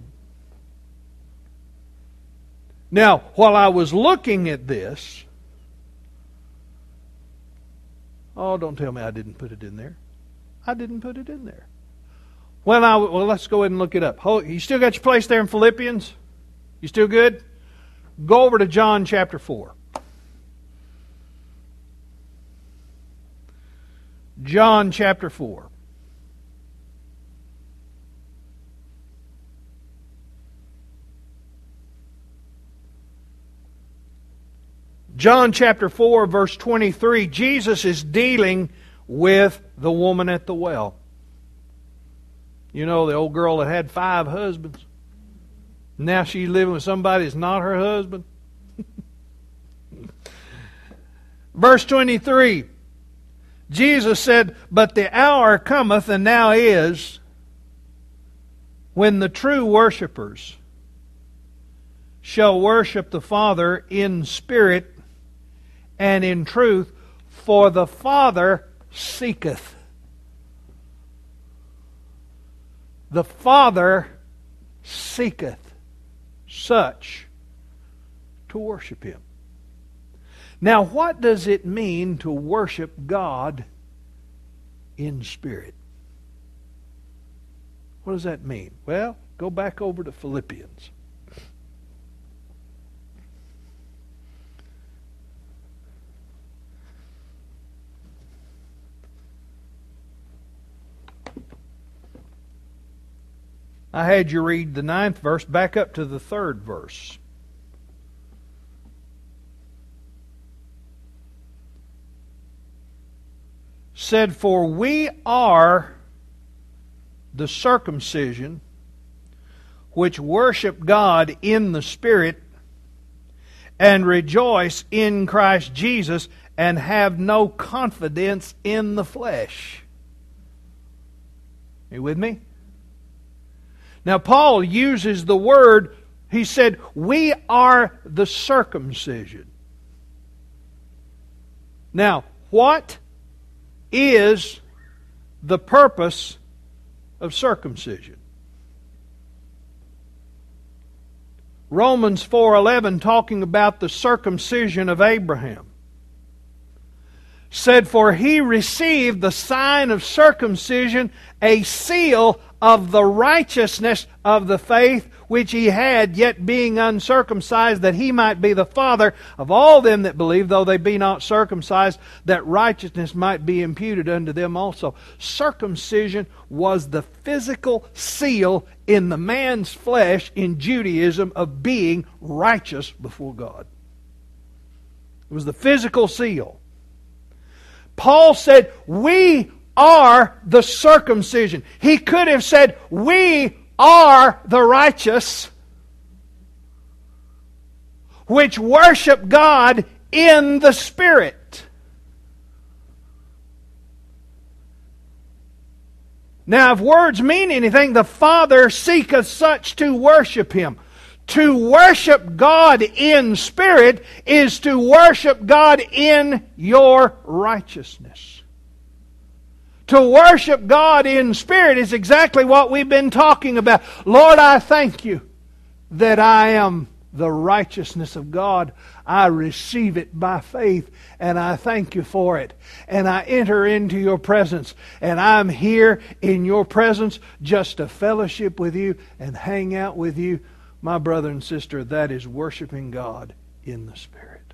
Now, while I was looking at this, oh, don't tell me I didn't put it in there. I didn't put it in there. Well, let's go ahead and look it up. You still got your place there in Philippians? You still good? Go over to John chapter 4. John chapter 4. John chapter 4, verse 23, Jesus is dealing with the woman at the well. You know, the old girl that had 5 husbands. Now she's living with somebody that's not her husband. Verse 23, Jesus said, "But the hour cometh, and now is, when the true worshipers shall worship the Father in spirit and in truth, for the Father seeketh." The Father seeketh such to worship Him. Now, what does it mean to worship God in spirit? What does that mean? Well, go back over to Philippians. I had you read the 9th verse, back up to the 3rd verse. Said, "For we are the circumcision which worship God in the Spirit and rejoice in Christ Jesus and have no confidence in the flesh." Are you with me? Now, Paul uses the word, he said, we are the circumcision. Now, what is the purpose of circumcision? Romans 4:11, talking about the circumcision of Abraham, said, "For he received the sign of circumcision, a seal of the righteousness of the faith which he had, yet being uncircumcised, that he might be the father of all them that believe, though they be not circumcised, that righteousness might be imputed unto them also." Circumcision was the physical seal in the man's flesh in Judaism of being righteous before God. It was the physical seal. Paul said, we are the circumcision. He could have said, we are the righteous, which worship God in the Spirit. Now, if words mean anything, the Father seeketh such to worship Him. To worship God in spirit is to worship God in your righteousness. To worship God in spirit is exactly what we've been talking about. Lord, I thank you that I am the righteousness of God. I receive it by faith, and I thank you for it. And I enter into your presence, and I'm here in your presence just to fellowship with you and hang out with you. My brother and sister, that is worshiping God in the Spirit.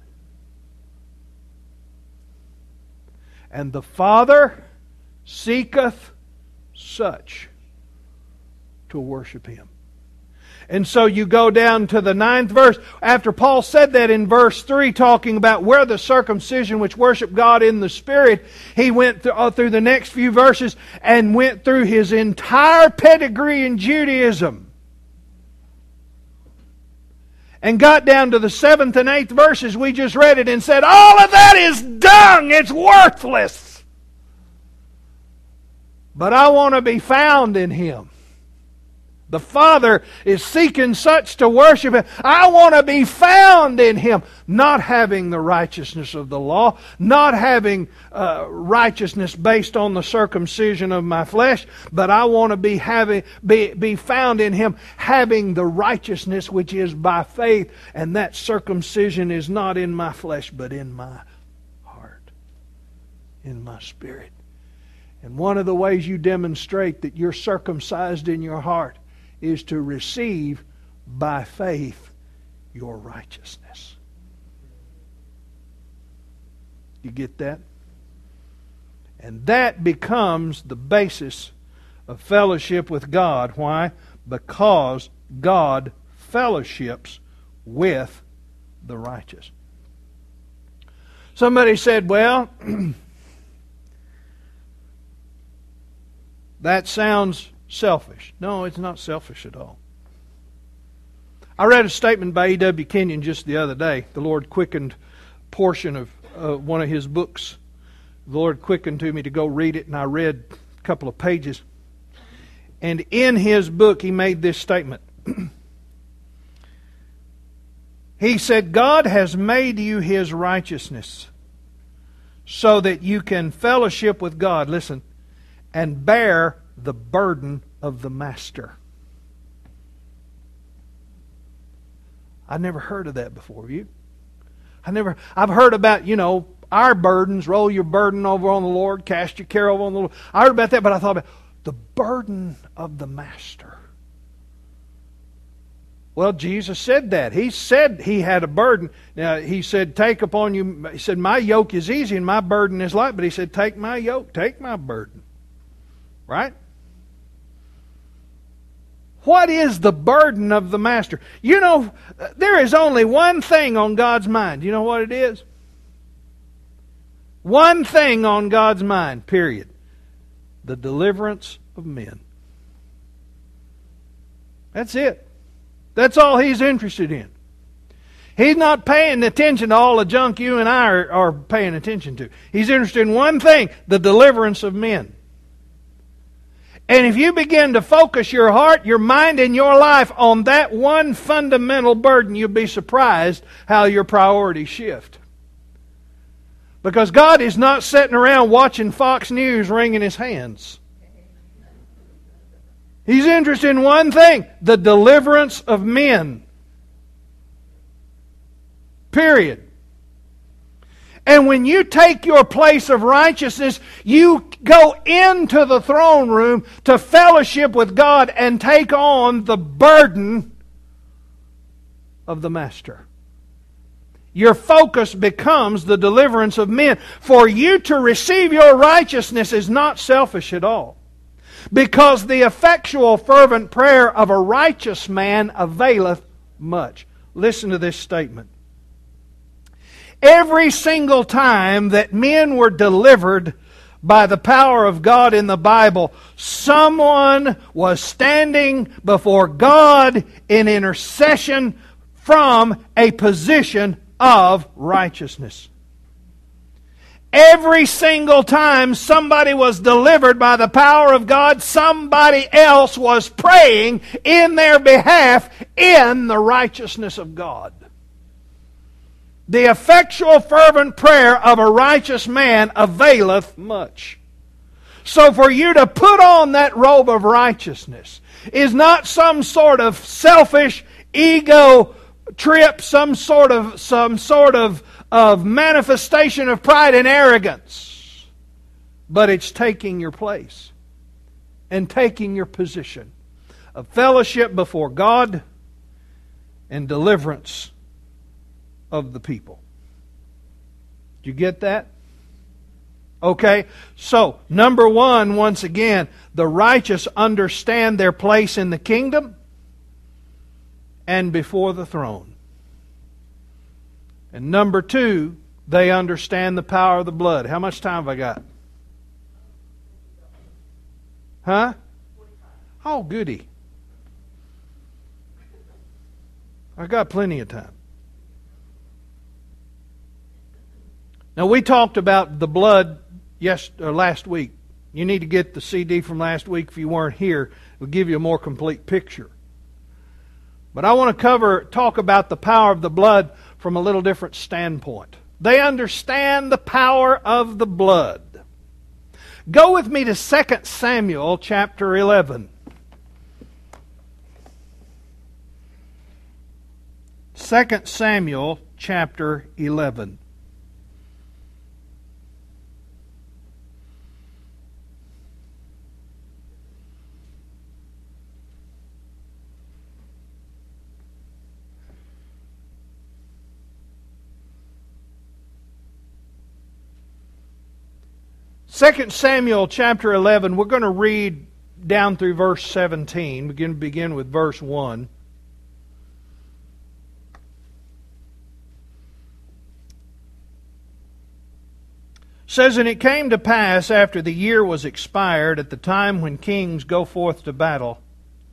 And the Father seeketh such to worship Him. And so you go down to the 9th verse. After Paul said that in verse 3, talking about where the circumcision which worship God in the Spirit, he went through the next few verses and went through his entire pedigree in Judaism. and got down to the 7th and 8th verses, we just read it and said, all of that is dung, it's worthless. But I want to be found in Him. The Father is seeking such to worship Him. I want to be found in Him. Not having the righteousness of the law, not having righteousness based on the circumcision of my flesh, but I want to be found in Him, having the righteousness which is by faith, and that circumcision is not in my flesh, but in my heart, in my spirit. And one of the ways you demonstrate that you're circumcised in your heart is to receive by faith your righteousness. You get that? And that becomes the basis of fellowship with God. Why? Because God fellowships with the righteous. Somebody said, well, that sounds selfish. No, it's not selfish at all. I read a statement by E.W. Kenyon just the other day. The Lord quickened a portion of one of his books. The Lord quickened to me to go read it, and I read a couple of pages. And in his book, he made this statement. He said, God has made you His righteousness so that you can fellowship with God, listen, and bear the burden of the Master. I've never heard of that before. Have you? I've heard about, our burdens. Roll your burden over on the Lord. Cast your care over on the Lord. I heard about that, but I thought about the burden of the Master. Well, Jesus said that. He said He had a burden. Now, He said, take upon you. He said, my yoke is easy and my burden is light. But He said, take my yoke, take my burden. Right? What is the burden of the Master? There is only one thing on God's mind. You know what it is? One thing on God's mind, period. The deliverance of men. That's it. That's all He's interested in. He's not paying attention to all the junk you and I are paying attention to. He's interested in one thing, the deliverance of men. And if you begin to focus your heart, your mind, and your life on that one fundamental burden, you'll be surprised how your priorities shift. Because God is not sitting around watching Fox News wringing His hands. He's interested in one thing, the deliverance of men. Period. And when you take your place of righteousness, you go into the throne room to fellowship with God and take on the burden of the Master. Your focus becomes the deliverance of men. For you to receive your righteousness is not selfish at all. Because the effectual fervent prayer of a righteous man availeth much. Listen to this statement. Every single time that men were delivered by the power of God in the Bible, someone was standing before God in intercession from a position of righteousness. Every single time somebody was delivered by the power of God, somebody else was praying in their behalf in the righteousness of God. The effectual fervent prayer of a righteous man availeth much. So for you to put on that robe of righteousness is not some sort of selfish ego trip, some sort of manifestation of pride and arrogance. But it's taking your place and taking your position of fellowship before God and deliverance of the people. Did you get that? Okay, so number one, once again, the righteous understand their place in the kingdom and before the throne. And number two, they understand the power of the blood. How much time have I got? Huh? Oh, goody. I got plenty of time. Now, we talked about the blood last week. You need to get the CD from last week if you weren't here. It'll give you a more complete picture. But I want to talk about the power of the blood from a little different standpoint. They understand the power of the blood. Go with me to 2 Samuel chapter 11. 2 Samuel chapter 11. Second Samuel chapter 11, we're going to read down through verse 17. Begin with verse 1. It says, "And it came to pass after the year was expired, at the time when kings go forth to battle,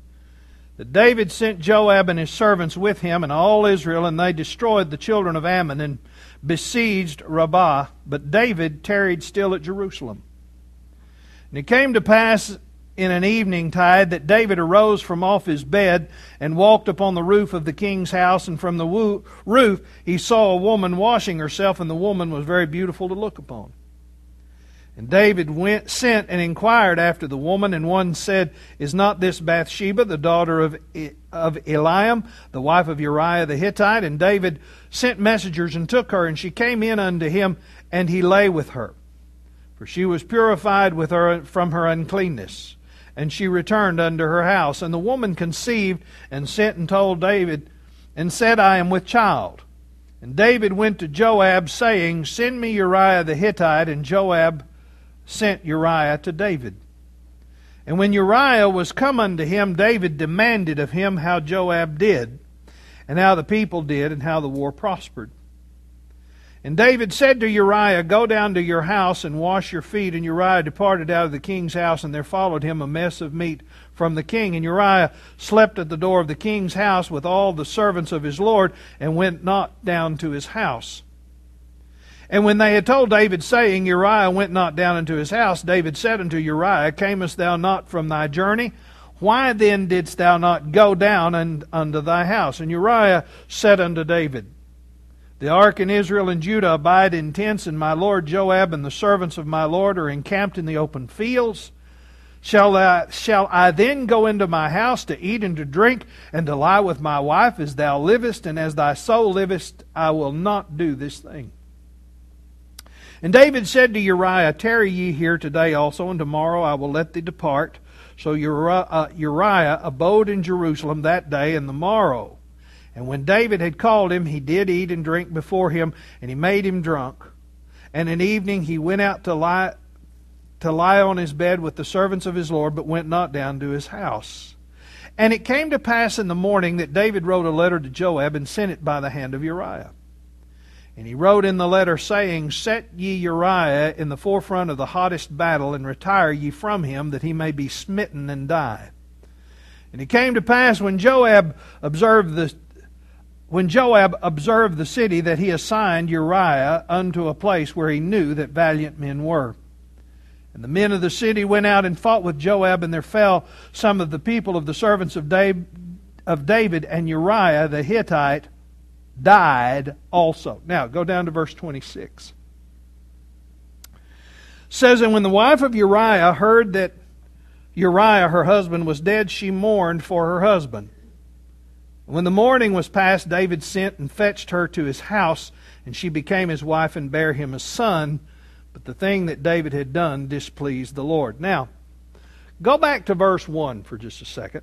that David sent Joab and his servants with him and all Israel, and they destroyed the children of Ammon and besieged Rabbah, but David tarried still at Jerusalem. And it came to pass in an evening tide that David arose from off his bed and walked upon the roof of the king's house, and from the roof he saw a woman washing herself, and the woman was very beautiful to look upon. And David sent and inquired after the woman, and one said, Is not this Bathsheba, the daughter of Eliam, the wife of Uriah the Hittite? And David sent messengers and took her, and she came in unto him, and he lay with her. For she was purified with her from her uncleanness. And she returned unto her house. And the woman conceived, and sent and told David, and said, I am with child. And David went to Joab, saying, Send me Uriah the Hittite. And Joab sent Uriah to David. And when Uriah was come unto him, David demanded of him how Joab did, and how the people did, and how the war prospered. And David said to Uriah, Go down to your house and wash your feet. And Uriah departed out of the king's house, and there followed him a mess of meat from the king. And Uriah slept at the door of the king's house with all the servants of his lord, and went not down to his house. And when they had told David, saying, Uriah went not down into his house, David said unto Uriah, Camest thou not from thy journey? Why then didst thou not go down unto thy house? And Uriah said unto David, The ark and Israel and Judah abide in tents, and my lord Joab and the servants of my lord are encamped in the open fields. Shall I then go into my house to eat and to drink, and to lie with my wife, as thou livest, and as thy soul livest? I will not do this thing. And David said to Uriah, Tarry ye here today also, and tomorrow I will let thee depart. So Uriah abode in Jerusalem that day and the morrow. And when David had called him, he did eat and drink before him, and he made him drunk. And in evening he went out to lie on his bed with the servants of his lord, but went not down to his house. And it came to pass in the morning that David wrote a letter to Joab, and sent it by the hand of Uriah. And he wrote in the letter, saying, Set ye Uriah in the forefront of the hottest battle, and retire ye from him, that he may be smitten and die. And it came to pass when Joab observed the city, that he assigned Uriah unto a place where he knew that valiant men were. And the men of the city went out and fought with Joab, and there fell some of the people of the servants of David, and Uriah the Hittite died also. Now, go down to verse 26. It says, And when the wife of Uriah heard that Uriah, her husband, was dead, she mourned for her husband. When the mourning was past, David sent and fetched her to his house, and she became his wife and bare him a son. But the thing that David had done displeased the Lord. Now, go back to verse 1 for just a second.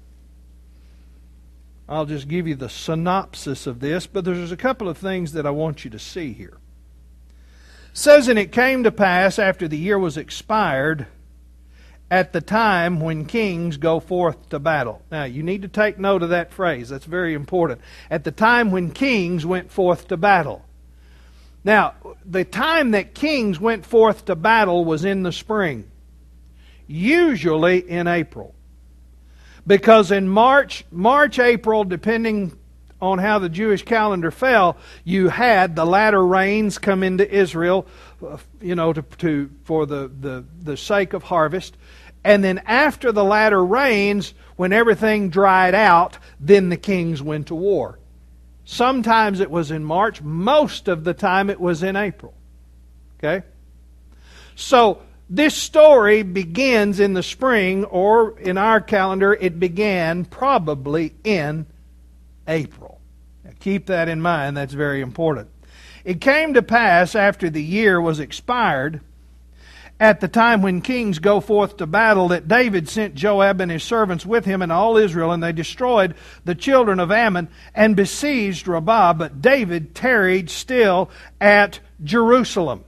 I'll just give you the synopsis of this, but there's a couple of things that I want you to see here. It says, And it came to pass after the year was expired, at the time when kings go forth to battle. Now, you need to take note of that phrase. That's very important. At the time when kings went forth to battle. Now, the time that kings went forth to battle was in the spring, usually in April. Because in March, April, depending on how the Jewish calendar fell, you had the latter rains come into Israel, for the sake of harvest. And then after the latter rains, when everything dried out, then the kings went to war. Sometimes it was in March. Most of the time it was in April. Okay? So this story begins in the spring, or in our calendar, it began probably in April. Now keep that in mind. That's very important. It came to pass after the year was expired, at the time when kings go forth to battle, that David sent Joab and his servants with him and all Israel, and they destroyed the children of Ammon and besieged Rabbah, but David tarried still at Jerusalem.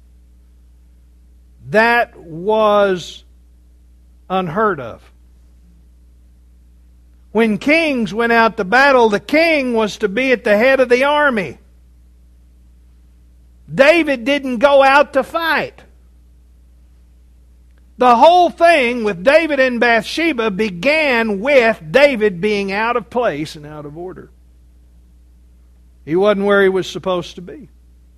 That was unheard of. When kings went out to battle, the king was to be at the head of the army. David didn't go out to fight. The whole thing with David and Bathsheba began with David being out of place and out of order. He wasn't where he was supposed to be.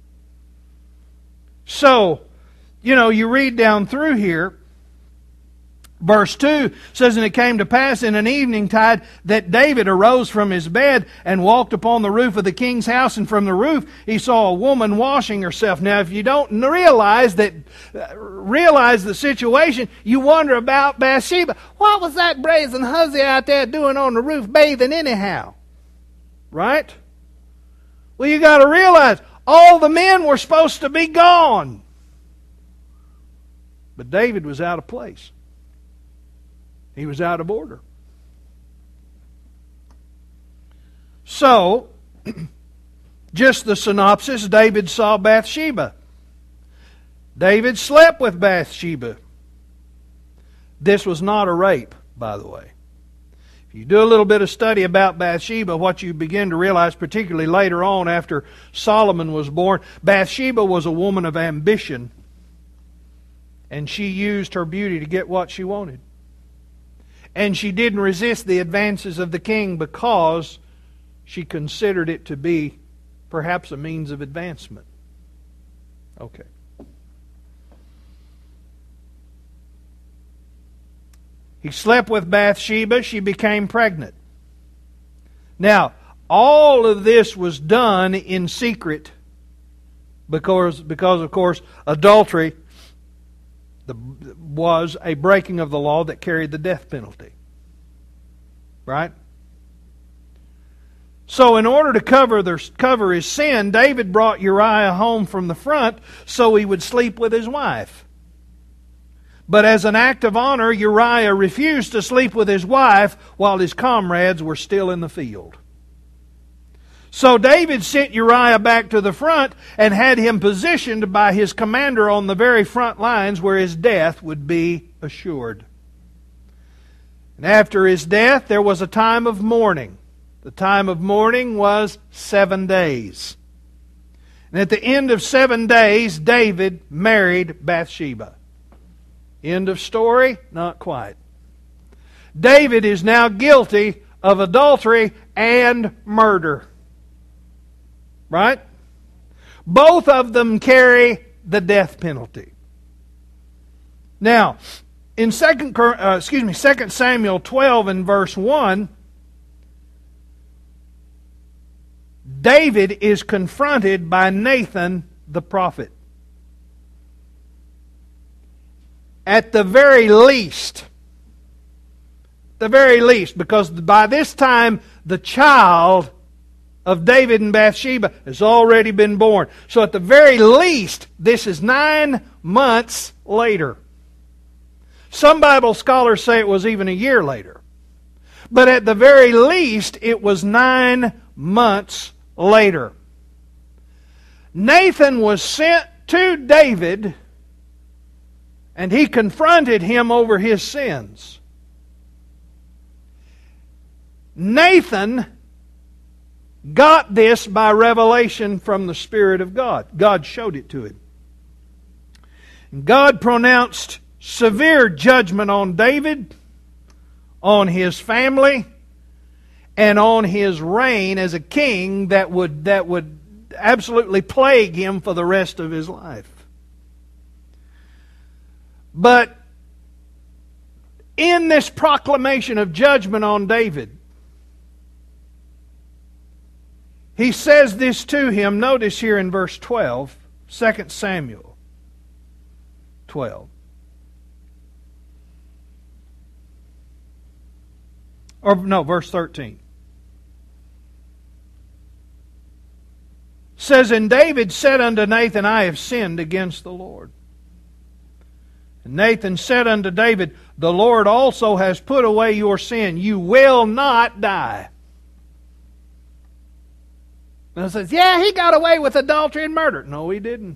So, you read down through here, verse 2 says, "And it came to pass in an evening tide that David arose from his bed and walked upon the roof of the king's house, and from the roof he saw a woman washing herself." Now, if you don't realize the situation, you wonder about Bathsheba. What was that brazen hussy out there doing on the roof bathing anyhow? Right? Well, you got to realize all the men were supposed to be gone. But David was out of place. He was out of order. So, just the synopsis, David saw Bathsheba. David slept with Bathsheba. This was not a rape, by the way. If you do a little bit of study about Bathsheba, what you begin to realize, particularly later on after Solomon was born, Bathsheba was a woman of ambition, and she used her beauty to get what she wanted. And she didn't resist the advances of the king because she considered it to be perhaps a means of advancement. Okay. He slept with Bathsheba. She became pregnant. Now, all of this was done in secret because of course, adultery was a breaking of the law that carried the death penalty. Right? So in order to cover his sin, David brought Uriah home from the front so he would sleep with his wife. But as an act of honor, Uriah refused to sleep with his wife while his comrades were still in the field. So David sent Uriah back to the front and had him positioned by his commander on the very front lines where his death would be assured. And after his death, there was a time of mourning. The time of mourning was 7 days. And at the end of 7 days, David married Bathsheba. End of story? Not quite. David is now guilty of adultery and murder. Right? Both of them carry the death penalty. Now, in 2 Samuel 12 and verse 1, David is confronted by Nathan the prophet. At the very least, because by this time the child of David and Bathsheba has already been born. So at the very least, this is 9 months later. Some Bible scholars say it was even a year later. But at the very least, it was 9 months later. Nathan was sent to David, and he confronted him over his sins. Nathan got this by revelation from the Spirit of God. God showed it to him. God pronounced severe judgment on David, on his family, and on his reign as a king that would absolutely plague him for the rest of his life. But in this proclamation of judgment on David, he says this to him. Notice here in verse 12, 2 Samuel 12. Or no, verse 13. Says, and David said unto Nathan, I have sinned against the Lord. And Nathan said unto David, the Lord also has put away your sin. You will not die. And it says, yeah, he got away with adultery and murder. No, he didn't.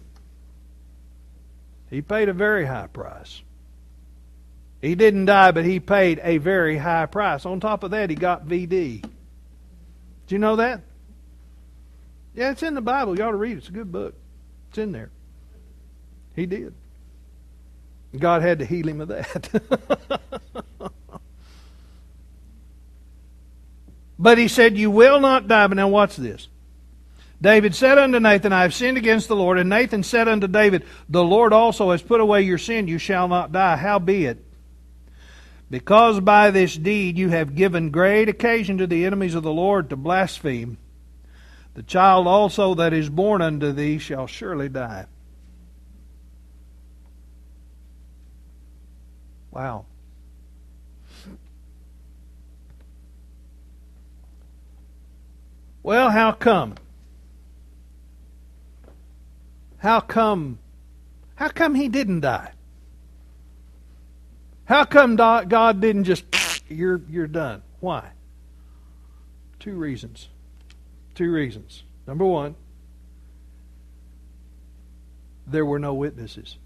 He paid a very high price. He didn't die, but he paid a very high price. On top of that, he got VD. Did you know that? Yeah, it's in the Bible. You ought to read it. It's a good book. It's in there. He did. God had to heal him of that. But he said, you will not die. But now watch this. David said unto Nathan, I have sinned against the Lord. And Nathan said unto David, the Lord also has put away your sin. You shall not die. Howbeit, because by this deed you have given great occasion to the enemies of the Lord to blaspheme, the child also that is born unto thee shall surely die. Wow. Well, how come? How come he didn't die? How come God didn't just, you're done? Why? Two reasons. Number one, there were no witnesses.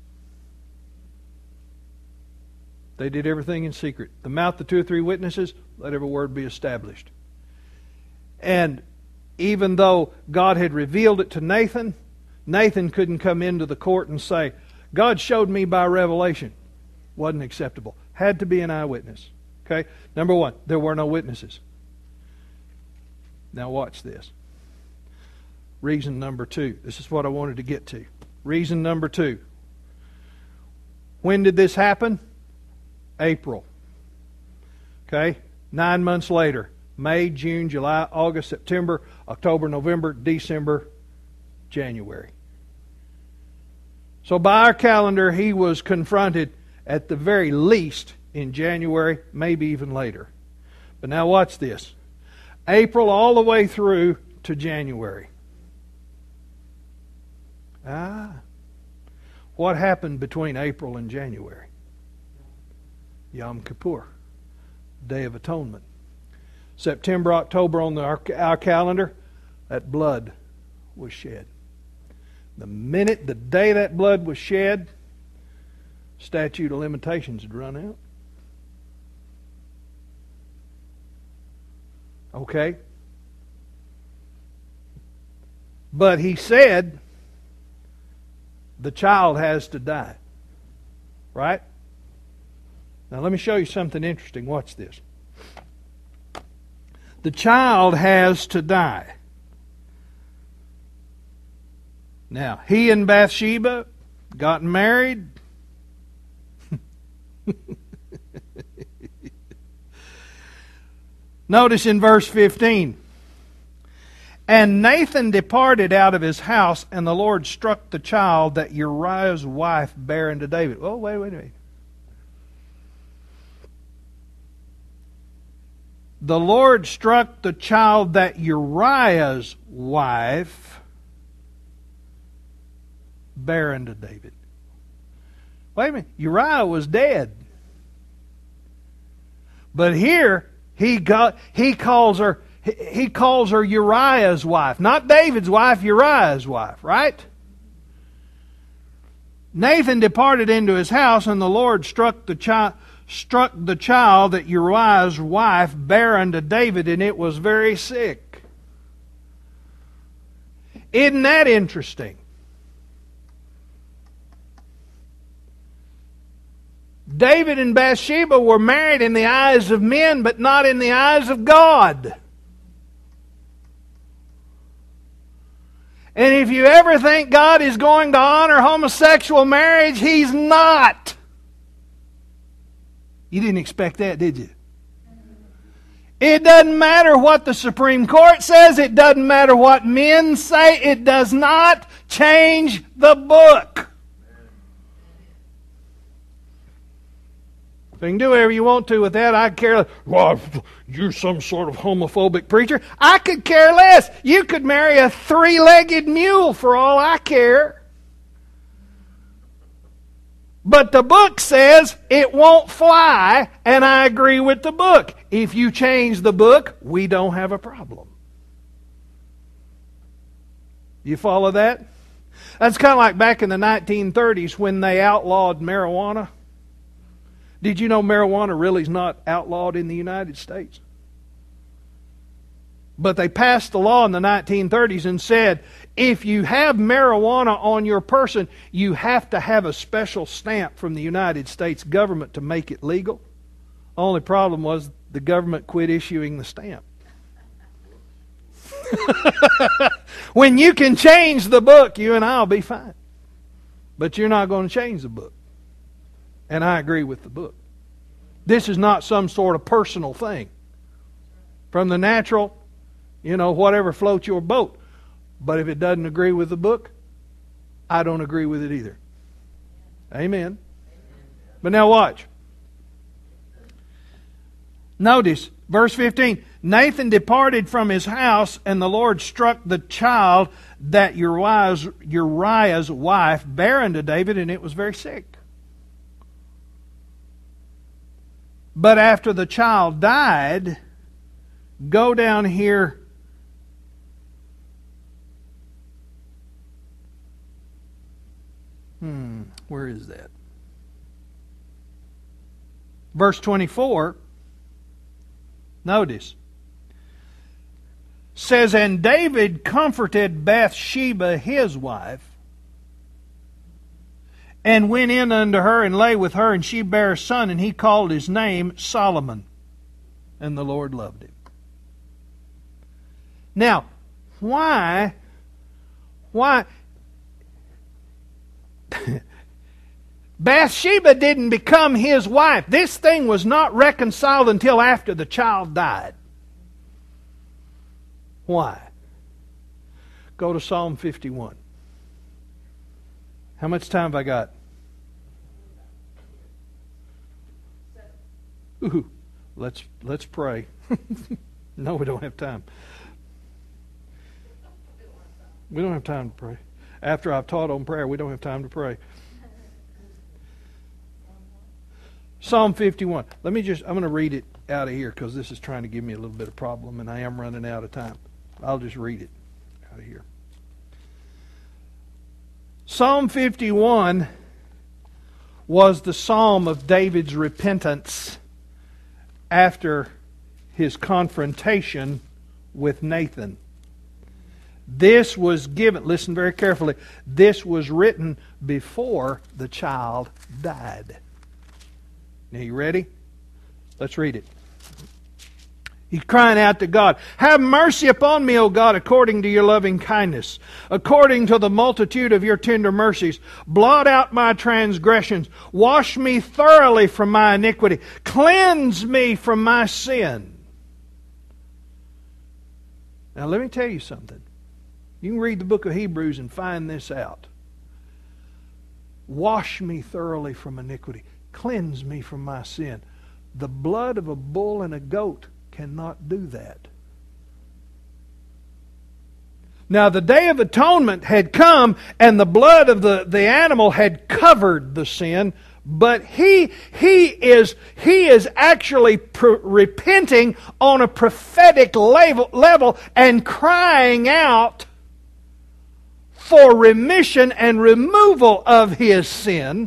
They did everything in secret. The mouth of 2 or 3 witnesses, let every word be established. And even though God had revealed it to Nathan, Nathan couldn't come into the court and say, God showed me by revelation. Wasn't acceptable. Had to be an eyewitness. Okay? Number one, there were no witnesses. Now watch this. Reason number 2. This is what I wanted to get to. Reason number 2. When did this happen? April. Okay? 9 months later. May, June, July, August, September, October, November, December, January. So by our calendar, he was confronted at the very least in January, maybe even later. But now watch this. April all the way through to January. What happened between April and January? Yom Kippur, Day of Atonement. September, October on our calendar, that blood was shed. The day that blood was shed, statute of limitations had run out. Okay? But he said, the child has to die. Right? Now let me show you something interesting. Watch this. The child has to die. Now, he and Bathsheba got married. Notice in verse 15. And Nathan departed out of his house, and the Lord struck the child that Uriah's wife bare unto David. Oh, wait a minute. The Lord struck the child that Uriah's wife bare unto David. Wait a minute. Uriah was dead. But here he calls her Uriah's wife. Not David's wife, Uriah's wife, right? Nathan departed into his house, and the Lord struck the child that Uriah's wife bare unto David, and it was very sick. Isn't that interesting? David and Bathsheba were married in the eyes of men, but not in the eyes of God. And if you ever think God is going to honor homosexual marriage, He's not. You didn't expect that, did you? It doesn't matter what the Supreme Court says. It doesn't matter what men say. It does not change the book. So you can do whatever you want to with that. I care less. Well, you're some sort of homophobic preacher. I could care less. You could marry a three-legged mule for all I care. But the book says it won't fly, and I agree with the book. If you change the book, we don't have a problem. You follow that? That's kind of like back in the 1930s when they outlawed marijuana. Did you know marijuana really is not outlawed in the United States? But they passed a law in the 1930s and said, if you have marijuana on your person, you have to have a special stamp from the United States government to make it legal. Only problem was the government quit issuing the stamp. When you can change the book, you and I will be fine. But you're not going to change the book. And I agree with the book. This is not some sort of personal thing. From the natural, whatever floats your boat. But if it doesn't agree with the book, I don't agree with it either. Amen. But now watch. Notice, verse 15. Nathan departed from his house, and the Lord struck the child that Uriah's wife bare unto David, and it was very sick. But after the child died, go down here. Where is that? Verse 24. Notice. Says, and David comforted Bathsheba his wife, and went in unto her and lay with her, and she bare a son, and he called his name Solomon. And the Lord loved him. Now, why Bathsheba didn't become his wife? This thing was not reconciled until after the child died. Why? Go to Psalm 51. How much time have I got? Ooh, let's pray. No, we don't have time. We don't have time to pray. After I've taught on prayer, we don't have time to pray. Psalm 51. I'm going to read it out of here because this is trying to give me a little bit of problem and I am running out of time. I'll just read it out of here. Psalm 51 was the psalm of David's repentance after his confrontation with Nathan. This was given, listen very carefully, this was written before the child died. Now you ready? Let's read it. He's crying out to God, have mercy upon me, O God, according to your loving kindness, according to the multitude of your tender mercies. Blot out my transgressions. Wash me thoroughly from my iniquity. Cleanse me from my sin. Now let me tell you something. You can read the book of Hebrews and find this out. Wash me thoroughly from iniquity. Cleanse me from my sin. The blood of a bull and a goat cannot do that. Now the Day of Atonement had come and the blood of the animal had covered the sin, but he is actually repenting on a prophetic level and crying out for remission and removal of his sin.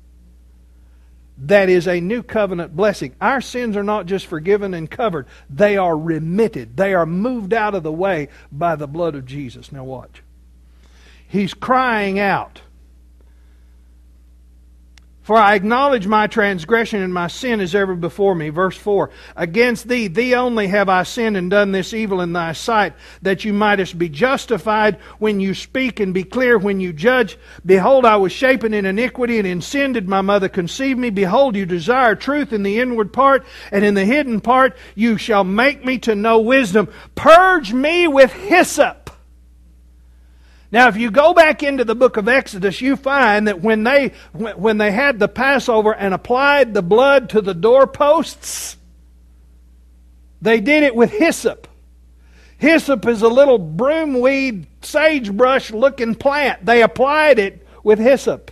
That is a new covenant blessing. Our sins are not just forgiven and covered. They are remitted. They are moved out of the way by the blood of Jesus. Now watch. He's crying out For I acknowledge my transgression, and my sin is ever before me. Verse 4, Against thee, thee only have I sinned and done this evil in thy sight, that you mightest be justified when you speak, and be clear when you judge. Behold, I was shapen in iniquity, and in sin did my mother conceive me. Behold, you desire truth in the inward part, and in the hidden part you shall make me to know wisdom. Purge me with hyssop. Now, if you go back into the book of Exodus, you find that when they had the Passover and applied the blood to the doorposts, they did it with hyssop. Hyssop is a little broomweed, sagebrush-looking plant. They applied it with hyssop.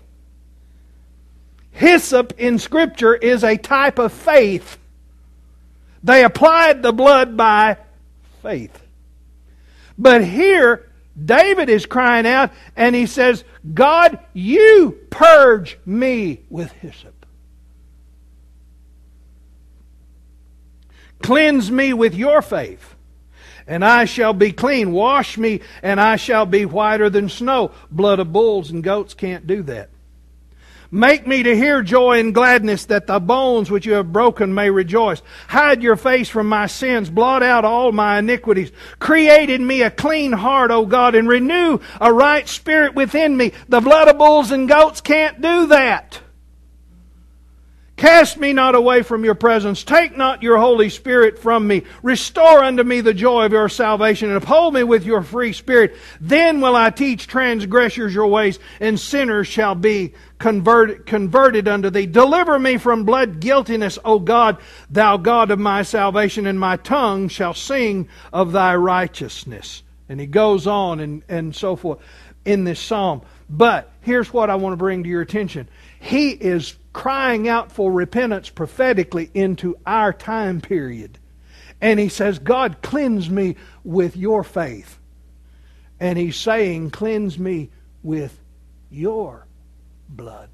Hyssop in Scripture is a type of faith. They applied the blood by faith. But here, David is crying out, and he says, God, you purge me with hyssop. Cleanse me with your faith, and I shall be clean. Wash me, and I shall be whiter than snow. Blood of bulls and goats can't do that. Make me to hear joy and gladness, that the bones which you have broken may rejoice. Hide your face from my sins. Blot out all my iniquities. Create in me a clean heart, O God, and renew a right spirit within me. The blood of bulls and goats can't do that. Cast me not away from your presence. Take not your Holy Spirit from me. Restore unto me the joy of your salvation, and uphold me with your free spirit. Then will I teach transgressors your ways, and sinners shall be converted unto thee. Deliver me from blood guiltiness, O God, thou God of my salvation, and my tongue shall sing of thy righteousness. And he goes on and so forth in this psalm. But here's what I want to bring to your attention. He is crying out for repentance prophetically into our time period. And he says, God, cleanse me with your faith. And he's saying, cleanse me with your blood.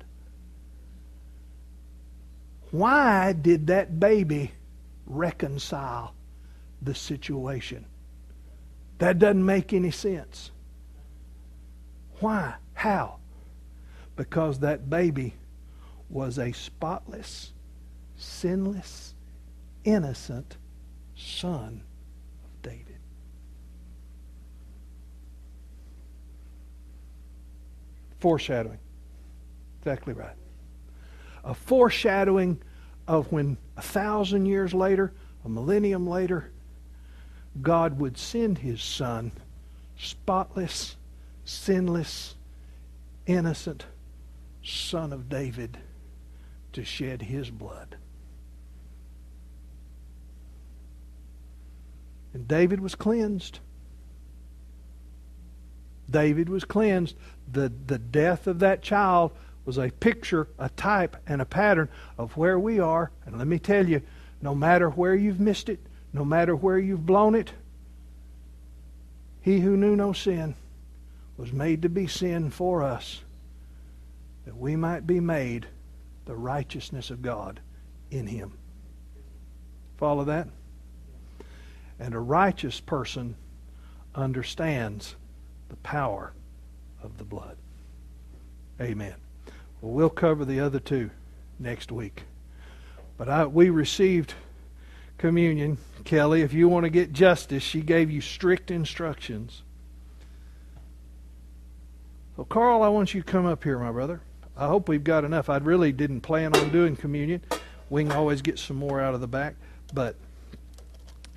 Why did that baby reconcile the situation? That doesn't make any sense. Why? How? Because that baby was a spotless, sinless, innocent son of David. Foreshadowing. Exactly right. A foreshadowing of when 1,000 years later, a millennium later, God would send His Son, spotless, sinless, innocent Son of David, to shed His blood. And David was cleansed. David was cleansed. The death of that child was a picture, a type, and a pattern of where we are. And let me tell you, no matter where you've missed it, no matter where you've blown it, He who knew no sin was made to be sin for us, that we might be made the righteousness of God in Him. Follow that? And a righteous person understands the power of the blood. Amen. Well, we'll cover the other two next week. But we received communion. Kelly, if you want to get justice, she gave you strict instructions. So, Carl, I want you to come up here, my brother. I hope we've got enough. I really didn't plan on doing communion. We can always get some more out of the back. But